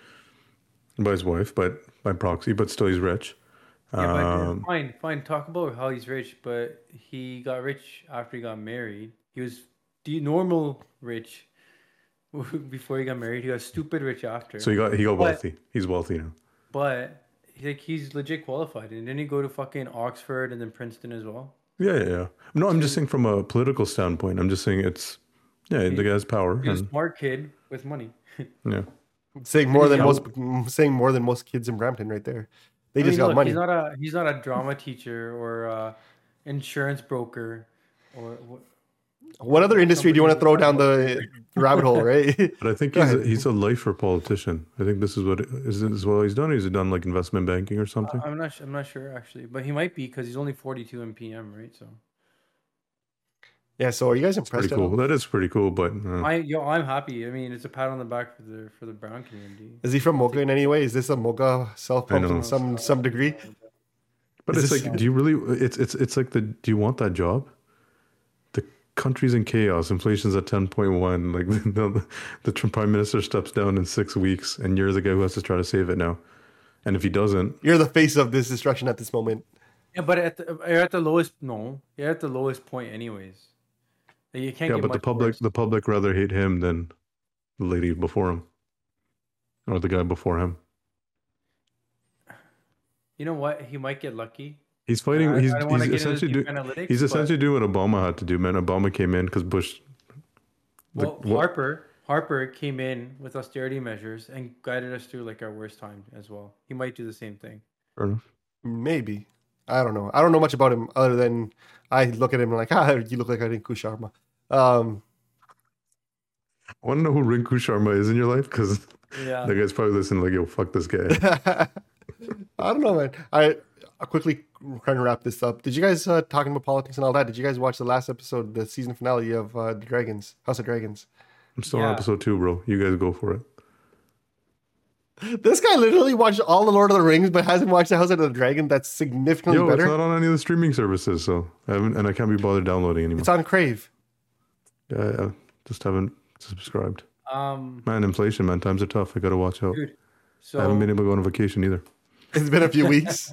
By his wife, but by proxy, but still he's rich. Yeah, but Um, fine, fine. Talk about how he's rich, but he got rich after he got married. He was the normal rich before he got married. He got stupid rich after. so he got he got But- wealthy. He's wealthy now. but like he's legit qualified, and then he go to fucking Oxford and then Princeton as well. Yeah, yeah, yeah. No, I'm just saying from a political standpoint. I'm just saying it's yeah, the guy has power. He's a And, smart kid with money. yeah. Saying more than Yeah. most, saying more than most kids in Brampton, right there. They I just mean, got look, money. He's not a he's not a drama teacher or a insurance broker or what. What other industry do you want to throw down the rabbit hole, right? But I think Go he's a, ahead. he's a lifer politician. I think this is what is this what he's done. He's done like investment banking or something. I'm not. su- I'm not sure actually, but he might be because he's only forty-two in P M, right? So Yeah. So are you guys impressed? Pretty at all? cool. That is pretty cool. But uh, I yo, I'm happy. I mean, it's a pat on the back for the for the Brown community. Is he from Mocha in any way? Is this a Mocha self pump I know. in some some degree? but is it's this- like, do you really? It's it's it's like the. Do you want that job? The country's in chaos. Inflation's at ten point one. Like the, the Trump prime minister steps down in six weeks, and you're the guy who has to try to save it now. And if he doesn't, You're the face of this destruction at this moment. Yeah, but at the, you're at the lowest. No, you're at the lowest point, anyways. Like, you can't. yeah. get But the much public, worse. the public rather hate him than the lady before him, or the guy before him. You know what? He might get lucky. He's fighting. I- he's I don't wanna he's get into essentially deep doing. analytics, He's but- essentially doing what Obama had to do, man. Obama came in because Bush. the- Well, what- Harper Harper came in with austerity measures and guided us through like our worst time as well. He might do the same thing. fair enough. Maybe. I don't know. I don't know much about him other than I look at him like, ah, you look like a Rinku Sharma. Um, I want to know who Rinku Sharma is in your life because Yeah. the guy's probably listening like, yo, fuck this guy. I don't know, man. I I'll quickly trying to wrap this up. Did you guys uh, talking about politics and all that? Did you guys watch the last episode, the season finale of uh, the Dragons, House of Dragons? I'm still on Yeah. episode two, bro. You guys go for it. This guy literally watched all the Lord of the Rings, but hasn't watched the House of the Dragon. That's significantly Yo, it's better. not on any of the streaming services, so I haven't, and I can't be bothered downloading anymore. It's on Crave. Yeah, I just haven't subscribed. Um, Man, inflation, man. Times are tough. I gotta watch out. dude. I haven't So been able to go on vacation either. It's been a few weeks.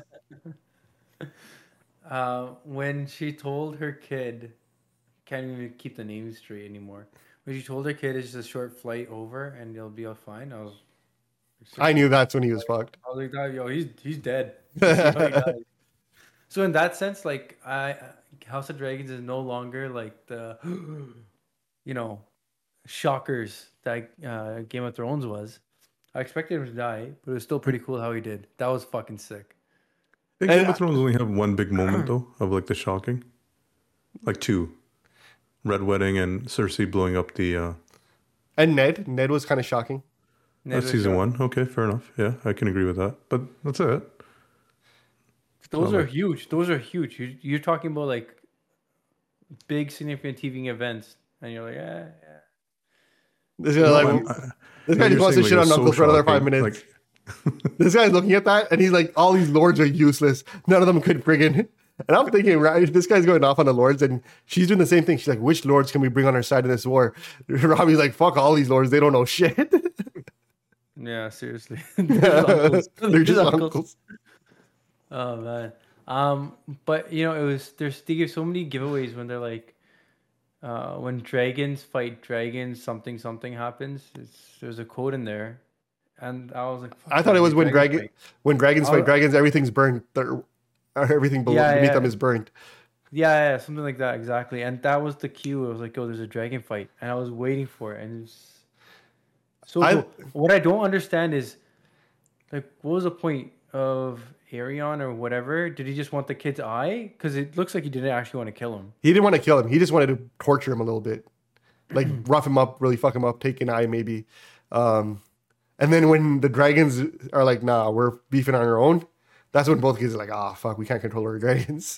uh, when she told her kid, can't even keep the name straight anymore. When she told her kid it's just a short flight over and they'll be all fine. I was. I knew that's when he was fucked. I was like, "Dad, yo, he's he's dead." Let's see how he dies. So in that sense, like I, House of Dragons is no longer like the, you know, shockers that uh, Game of Thrones was. I expected him to die, but it was still pretty cool how he did. That was fucking sick. I think And Game I- of Thrones only have one big moment though of like the shocking, like two, Red Wedding and Cersei blowing up the. Uh, And Ned. Ned was kind of shocking. Ned that's was season shocked. one. Okay, fair enough. Yeah, I can agree with that. But that's it. Those Not are like- huge. Those are huge. You- You're talking about like big significant T V events, and you're like, eh, yeah. This guy, No, like, I'm- I- this no, guy you're just wants to saying, shit like, on it's Uncle so for another five shocking, minutes. like- This guy's looking at that and he's like, all these lords are useless. None of them could friggin'. And I'm thinking, right, this guy's going off on the lords and she's doing the same thing. She's like, which lords can we bring on our side in this war? Robbie's like, fuck all these lords. They don't know shit. Yeah, seriously. They're just uncles. They're just uncles. uncles. Oh man. Um, but you know, it was there's they give so many giveaways when they're like, uh, when dragons fight dragons, something something happens. It's there's a code in there, and I was like, fuck I thought yeah, it was the when dragon dragon fight. when dragons I fight was, dragons, everything's burned. They're- uh, everything below, yeah, beneath yeah, them is burned. yeah, yeah, something like that exactly. And that was the cue. I was like, oh, there's a dragon fight, and I was waiting for it, and it's so I cool. What I don't understand is like, what was the point of Arion or whatever? Did he just want the kid's eye? Because it looks like he didn't actually want to kill him. he didn't want to kill him. He just wanted to torture him a little bit, like rough him up, really fuck him up, take an eye maybe. Um, and then when the dragons are like, "Nah, we're beefing on our own," that's when both kids are like, "Ah, oh, fuck, we can't control our dragons."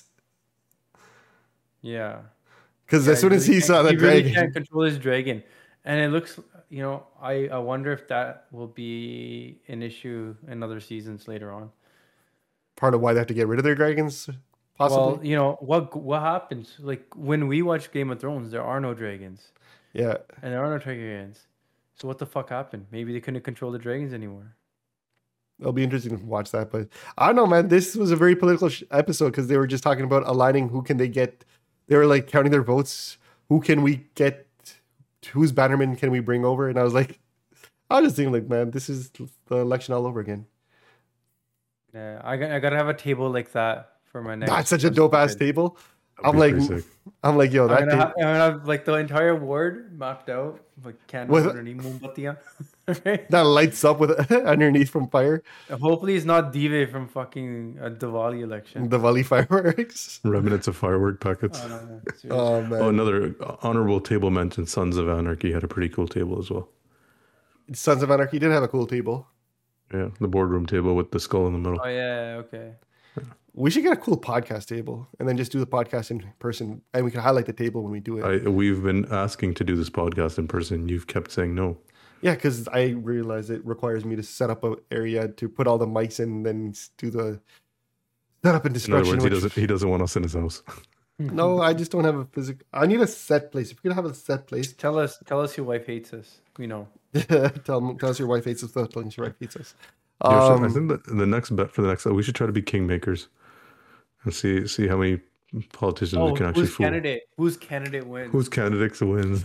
Yeah. Because Yeah, as he soon as really he can't, saw the he really dragon, can't control his dragon. And it looks, you know, I, I wonder if that will be an issue in other seasons later on. part of why they have to get rid of their dragons, possibly. Well, you know, what what happens? Like when we watch Game of Thrones, there are no dragons. Yeah, And there are no dragons. So what the fuck happened? Maybe they couldn't control the dragons anymore. it'll be interesting to watch that. But I don't know, man. This was a very political sh- episode because they were just talking about aligning who can they get. They were like counting their votes. Who can we get? Whose bannerman can we bring over? And I was like, I was just thinking, like, man, this is the election all over again. Yeah, I got I gotta have a table like that for my next. That's such a first dope ass kid. table. That'd I'm be like, pretty sick. I'm like, yo, I'm that gonna, ta- have, I'm gonna have like the entire ward mapped out, like candles With- underneath Mombatiya. Right? that lights up with underneath from fire, Hopefully it's not Dive from fucking a Diwali election. the Valley fireworks. Remnants of firework packets. I don't know. Seriously. Oh man, Oh, another honorable table mention. Sons of Anarchy had a pretty cool table as well. Sons of Anarchy did have a cool table. Yeah, the boardroom table with the skull in the middle. Oh yeah, okay. We should get a cool podcast table and then just do the podcast in person, and we can highlight the table when we do it. I we've been asking to do this podcast in person. You've kept saying no. Yeah, because I realize it requires me to set up an area to put all the mics in, and then s- do the setup and In other destruction. words, he which- doesn't he doesn't want us in his house. no, I just don't have a physical. I need a set place. If we could have a set place, Tell us, tell us your wife hates us. We know. tell, tell us your wife hates us without telling us your wife hates us. Yeah, so I Um, think that the next bet for the next we should try to be kingmakers and see see how many politicians Oh, we can actually whose fool. candidate? Whose candidate wins? Whose candidate wins?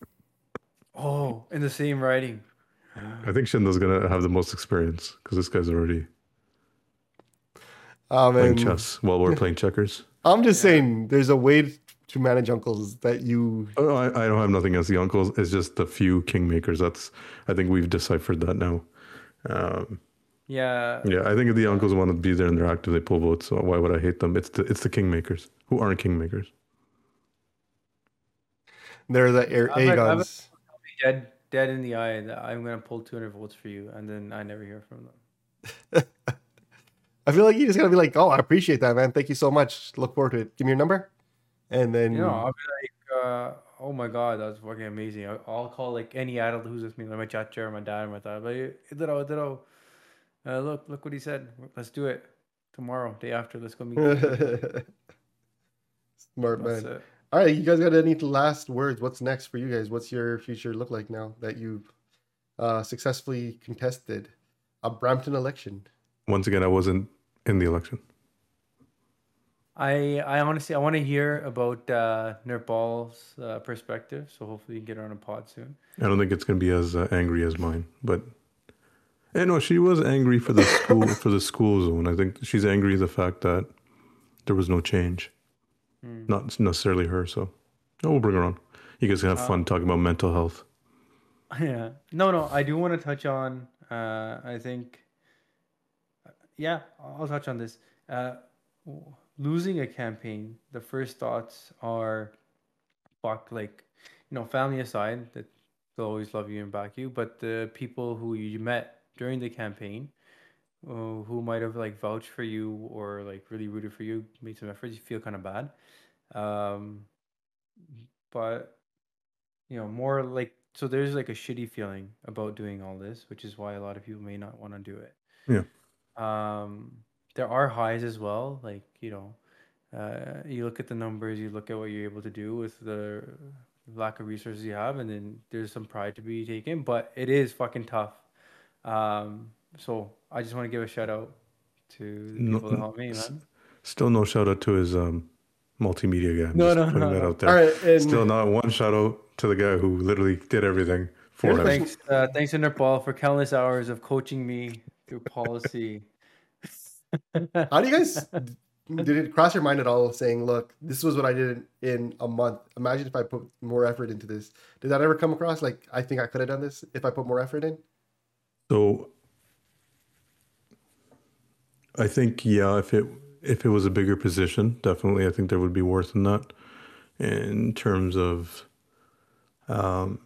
Oh, in the same writing. I think Shindo's gonna have the most experience because this guy's already um, playing and chess while we're playing checkers. I'm just saying, there's a way to manage uncles that you. Oh, I, I don't have nothing against the uncles. It's just the few kingmakers. That's I think we've deciphered that now. Um, Yeah. yeah, I think if the uncles want to be there and they're active, they pull votes. So why would I hate them? It's the it's the kingmakers who aren't kingmakers. They're the air I'm like- I'm- Agons. Dead, dead in the eye. That I'm gonna pull two hundred votes for you, and then I never hear from them. I feel like you just gotta be like, oh, I appreciate that, man. Thank you so much. Look forward to it. Give me your number, and then You know, I'll be like, uh, oh my god, that's fucking amazing. I'll, I'll call like any adult who's with me, like my chat chair, my dad, my dad. Like, "Idaro, idaro. Uh, look, look what he said. Let's do it tomorrow, day after. Let's go meet. smart That's man. it. All right, you guys got any last words? What's next for you guys? What's your future look like now that you've uh, successfully contested a Brampton election? Once again, I wasn't in the election. I I honestly I want to hear about uh, Nerdball's uh, perspective. So hopefully you can get her on a pod soon. I don't think it's going to be as uh, angry as mine, but eh, no, she was angry for the school for the school zone. I think she's angry the fact that there was no change, not necessarily her. So, no, we'll bring her on. You guys can have fun talking about mental health. Yeah. No, no. I do want to touch on. Uh, I think. Yeah, I'll touch on this. Uh, w- losing a campaign, the first thoughts are, fuck. Like, you know, family aside, that they'll always love you and back you, but the people who you met during the campaign, uh, who might have like vouched for you or like really rooted for you, made some efforts, you feel kind of bad. Um, but you know, more like so there's like a shitty feeling about doing all this, which is why a lot of people may not want to do it. Yeah. Um, there are highs as well, like you know, uh, you look at the numbers, you look at what you're able to do with the lack of resources you have, and then there's some pride to be taken, but it is fucking tough. Um, so I just want to give a shout out to the No- people that helped me, man. Still no shout out to his um, multimedia guy. I'm No, just no, putting no, that no. out there. All right, and Still not one shout out to the guy who literally did everything for Here's him. a Thanks, uh, thanks to Nepal for countless hours of coaching me through policy. how do you guys did it cross your mind at all saying, look, this was what I did in a month. Imagine if I put more effort into this. Did that ever come across? Like, I think I could have done this if I put more effort in? So I think, yeah, if it if it was a bigger position, definitely, I think there would be worth in that in terms of um,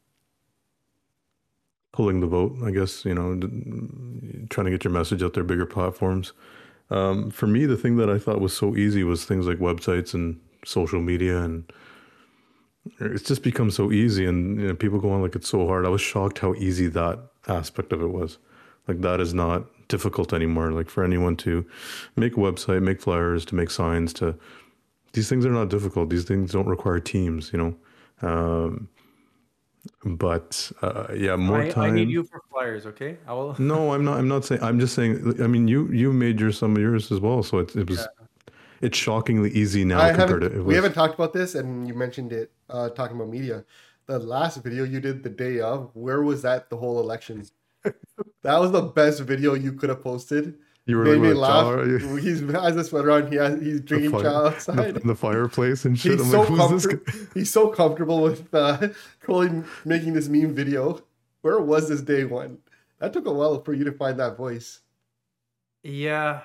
pulling the vote. I guess you know, d- trying to get your message out there, bigger platforms. Um, for me, the thing that I thought was so easy was things like websites and social media, and it's just become so easy. And you know, people go on like it's so hard. I was shocked how easy that aspect of it was. Like that is not difficult anymore. Like for anyone to make a website, make flyers, to make signs, to these things are not difficult. These things don't require teams, you know. Um, but uh, yeah, more I, time. I need you for flyers, okay? I will. No, I'm not. I'm not saying. I'm just saying. I mean, you you made your some of yours as well, so it it was Yeah. it's shockingly easy now I compared haven't, to it we was. haven't talked about this, and you mentioned it uh, talking about media. The last video you did the day of, where was that the whole election? That was the best video you could have posted. You were Made like, me what, laugh. Char, you- He's has a sweater on. He has, he's the, drinking fire, chow outside. the, the fireplace and shit. He's I'm so like, who's this comfortable. guy? He's so comfortable with uh, trolling, making this meme video. Where was this day one? That took a while for you to find that voice. Yeah.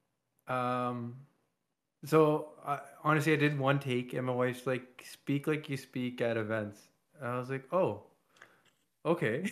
Um. So I, honestly, I did one take, and my wife's like, "Speak like you speak at events." And I was like, "Oh, okay."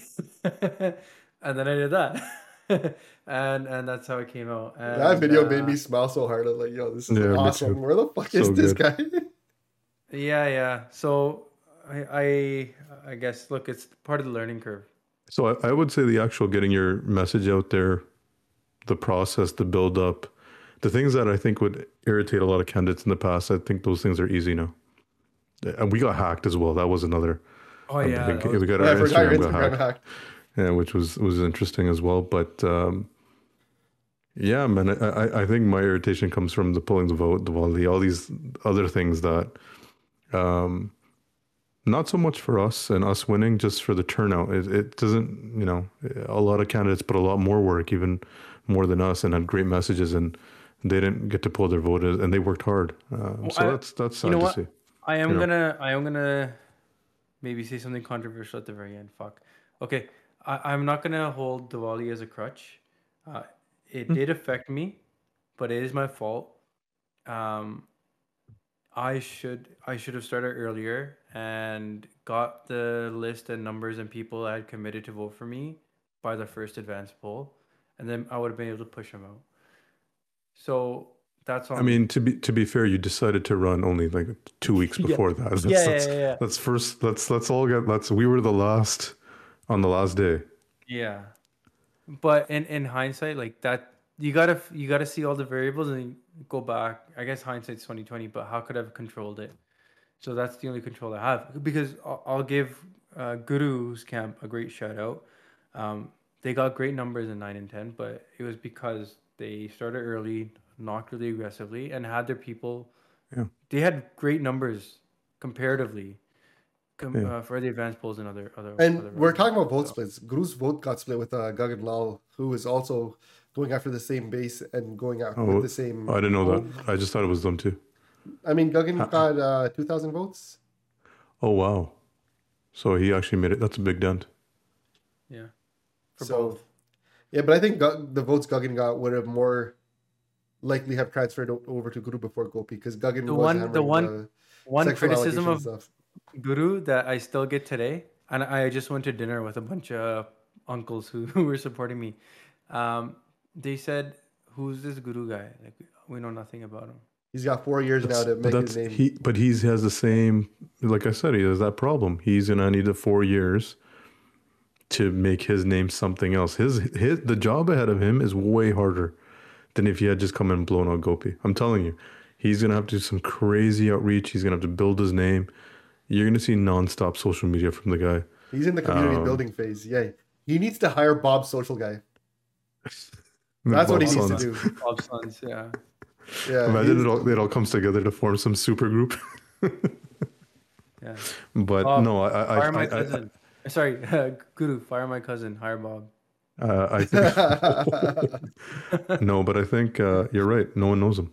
And then I did that, and and that's how it came out. And, That video uh, made me smile so hard. I was like, "Yo, this is Yeah, me awesome. too. Where the fuck So is this good. guy?" Yeah, yeah. So I, I, I guess look, it's part of the learning curve. So I, I would say the actual getting your message out there, the process, the build up, the things that I think would irritate a lot of candidates in the past. I think those things are easy now. And we got hacked as well. That was another. Oh I yeah, think that was- we got Yeah, I our forgot your Instagram got Instagram hacked. hack. Yeah, which was was interesting as well. But um, yeah, man, I, I I think my irritation comes from the pulling the vote, the volley, all these other things that, um, not so much for us and us winning, just for the turnout. It it doesn't, you know, a lot of candidates put a lot more work, even more than us, and had great messages, and they didn't get to pull their vote, and they worked hard. Um, Well, so I- that's that's sad you know to what? see. I am you know. gonna, I am gonna, maybe say something controversial at the very end. Fuck. Okay, I, I'm not gonna hold Diwali as a crutch. Uh, it did affect me, but it is my fault. Um, I should, I should have started earlier and got the list and numbers and people that had committed to vote for me by the first advance poll, and then I would have been able to push them out. So that's on I mean, to be to be fair, you decided to run only like two weeks Yeah. before that. That's, Yeah, yeah, that's, yeah, yeah. Let's first let's let's all get let's we were the last on the last day. Yeah, but in in hindsight, like that, you gotta you gotta see all the variables and go back. I guess hindsight's twenty twenty, but how could I have controlled it? So that's the only control I have. Because I'll, I'll give uh, Guru's camp a great shout out. Um, they got great numbers in nine and ten, but it was because they started early, knocked really aggressively, and had their people. Yeah. They had great numbers comparatively. Com- Yeah. uh, for the advanced polls and other other. And other we're rounds. talking about vote So- splits. Guru's vote got split with uh, Gagan Lal, who is also going after the same base and going out Oh, with the same. I didn't know that. I just thought it was them too. I mean, Gagan got uh, two thousand votes. Oh wow! So he actually made it. That's a big dent. Yeah. For So, both. yeah, but I think Gu- the votes Gagan got would have more likely have transferred o- over to Guru before Gopi because Gagan The was one- the hammering one- the One sexual criticism of allegations stuff. Guru that I still get today, and I just went to dinner with a bunch of uncles who, who were supporting me. Um, they said, "Who's this Guru guy? Like, we know nothing about him." He's got four years now to But make that's his name. he. But he's has the same. Like I said, he has that problem. He's gonna need the four years to make his name something else. His his the job ahead of him is way harder than if he had just come and blown out Gopi. I'm telling you, he's gonna have to do some crazy outreach. He's gonna have to build his name. You're gonna see nonstop social media from the guy. He's in the community Um, building phase. Yeah, he needs to hire Bob's social guy. That's what he Bob needs Sons. to do. Bob Sons, yeah. Yeah, Imagine he's- it all it all comes together to form some super group. Yeah. But Bob, no, I I, fire my I, I, cousin. Sorry, Guru, fire my cousin. Hire Bob. uh, I think no, but I think uh, you're right. No one knows him.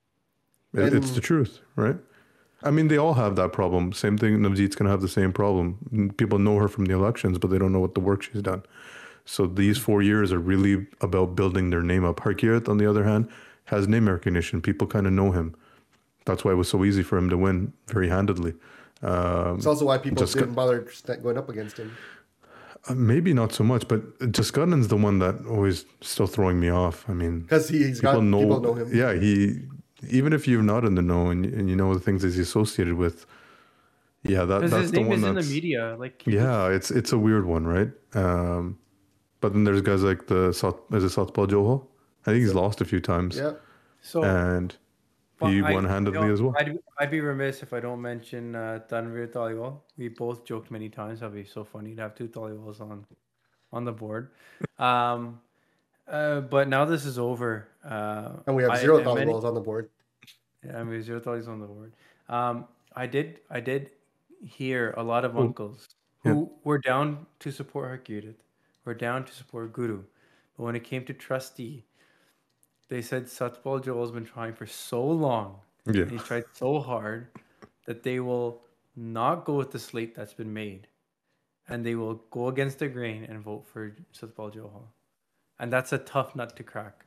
It, it's And- the truth, right? I mean, they all have that problem. Same thing. Navjeet's gonna have the same problem. People know her from the elections, but they don't know what the work she's done. So these four years are really about building their name up. Harkirat, on the other hand, has name recognition. People kind of know him. That's why it was so easy for him to win very handedly. Um, It's also why people Just didn't got- bother st- going up against him. uh, maybe not so much, but Tuscudden's the one that always still throwing me off. I mean, Because he, he's got people know, people know him. yeah, he even if you're not in the know and, and you know the things that he's associated with, yeah, that, Because that's his the name one is in the that's media. Like, he yeah, it's it's a weird one, right? Um, but then there's guys like the South, is it Southpaw Johal? I think he's lost a few times, Yeah. So and but he I- won handedly you know, as well. I'd, I'd be remiss if I don't mention uh, Tanvir Taliwal. We both joked many times how it'd be so funny to have two Taliwals on on the board. Um, uh, but now this is over. Uh, And we have I- zero and many- volleyballs on the board. Yeah, I mean, zero Taliwals on the board. Um, I did I did hear a lot of uncles who were down to support Harkirat, were down to support Guru. But when it came to trustee, they said Satpal Joel's been trying for so long. Yeah. And he tried so hard that they will not go with the slate that's been made. And they will go against the grain and vote for Satpal Johal. And that's a tough nut to crack.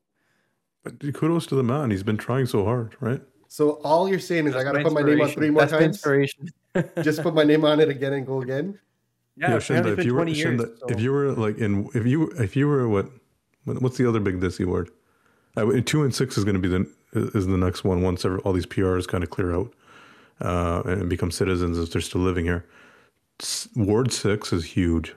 But kudos to the man; he's been trying so hard, right? So all you're saying is I got to put my name on inspiration. three more That's my times. inspiration. Just put my name on it again and go again. Yeah, Yo, apparently Shinda, it's if been you were twenty years. Shinda, so- if you were like in if you if you were what what- what's the other big dissy word? Uh, two and six is going to be the is the next one once every, all these P Rs kind of clear out uh, and become citizens if they're still living here. S- Ward six is huge.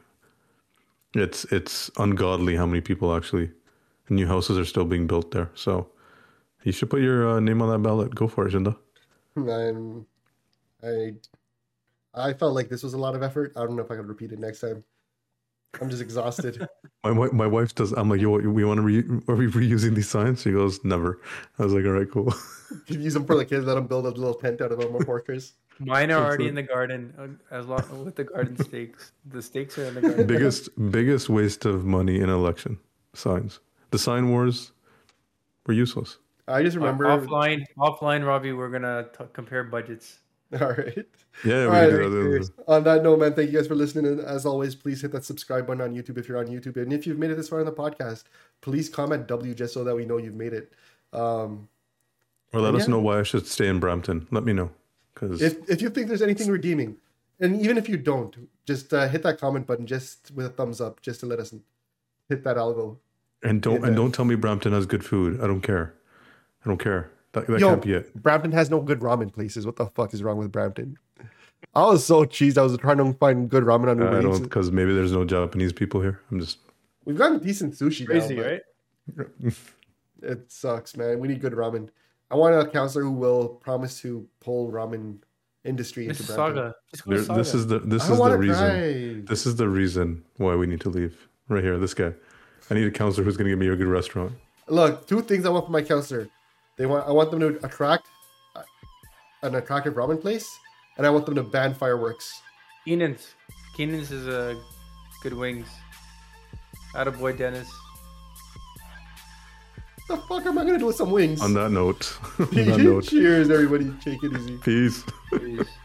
It's it's ungodly how many people actually new houses are still being built there. So you should put your uh, name on that ballot. Go for it, Shinda. I'm, I, I felt like this was a lot of effort. I don't know if I could repeat it next time. I'm just exhausted. My wi- my wife does. I'm like, yo, we want to re- are we reusing these signs? She goes, never. I was like, all right, cool. Could use them for the kids. Let them build a little tent out of them or fortress. Mine are already so- in the garden, uh, as long with the garden stakes. The stakes are in the garden. biggest biggest waste of money in election signs. The sign wars were useless. I just Uh, remember. offline, offline, Robbie. We're gonna t- compare budgets. All right. Yeah, All we right, did. cheers. On that note, man, thank you guys for listening. And as always, please hit that subscribe button on YouTube if you're on YouTube. And if you've made it this far in the podcast, please comment W just so that we know you've made it. Um, Or let And us yeah. know why I should stay in Brampton. Let me know, because if if you think there's anything redeeming, and even if you don't, just uh, hit that comment button just with a thumbs up, just to let us hit that algo. and don't Yeah. and don't tell me Brampton has good food. I don't care. I don't care. That, that Yo, can't be it. Brampton has no good ramen places. What the fuck is wrong with Brampton? I was so cheesed. I was trying to find good ramen on I Uber don't Eats. because maybe there's no Japanese people here. I'm just We've gotten decent sushi Crazy, now, but right? it sucks, man. We need good ramen. I want a counselor who will promise to pull ramen industry into Mrs. Brampton. Saga. Just go to there, Saga. this is the this I is don't the want to reason. drive. This is the reason why we need to leave. Right here, this guy. I need a counselor who's going to give me a good restaurant. Look, two things I want from my counselor. They want I want them to attract uh, an attractive ramen place, and I want them to ban fireworks. Keenan's. Keenan's is a good wings. Attaboy, Dennis. The fuck am I gonna do with some wings? On that note, on that note, Cheers, everybody. Take it easy. peace. Jeez.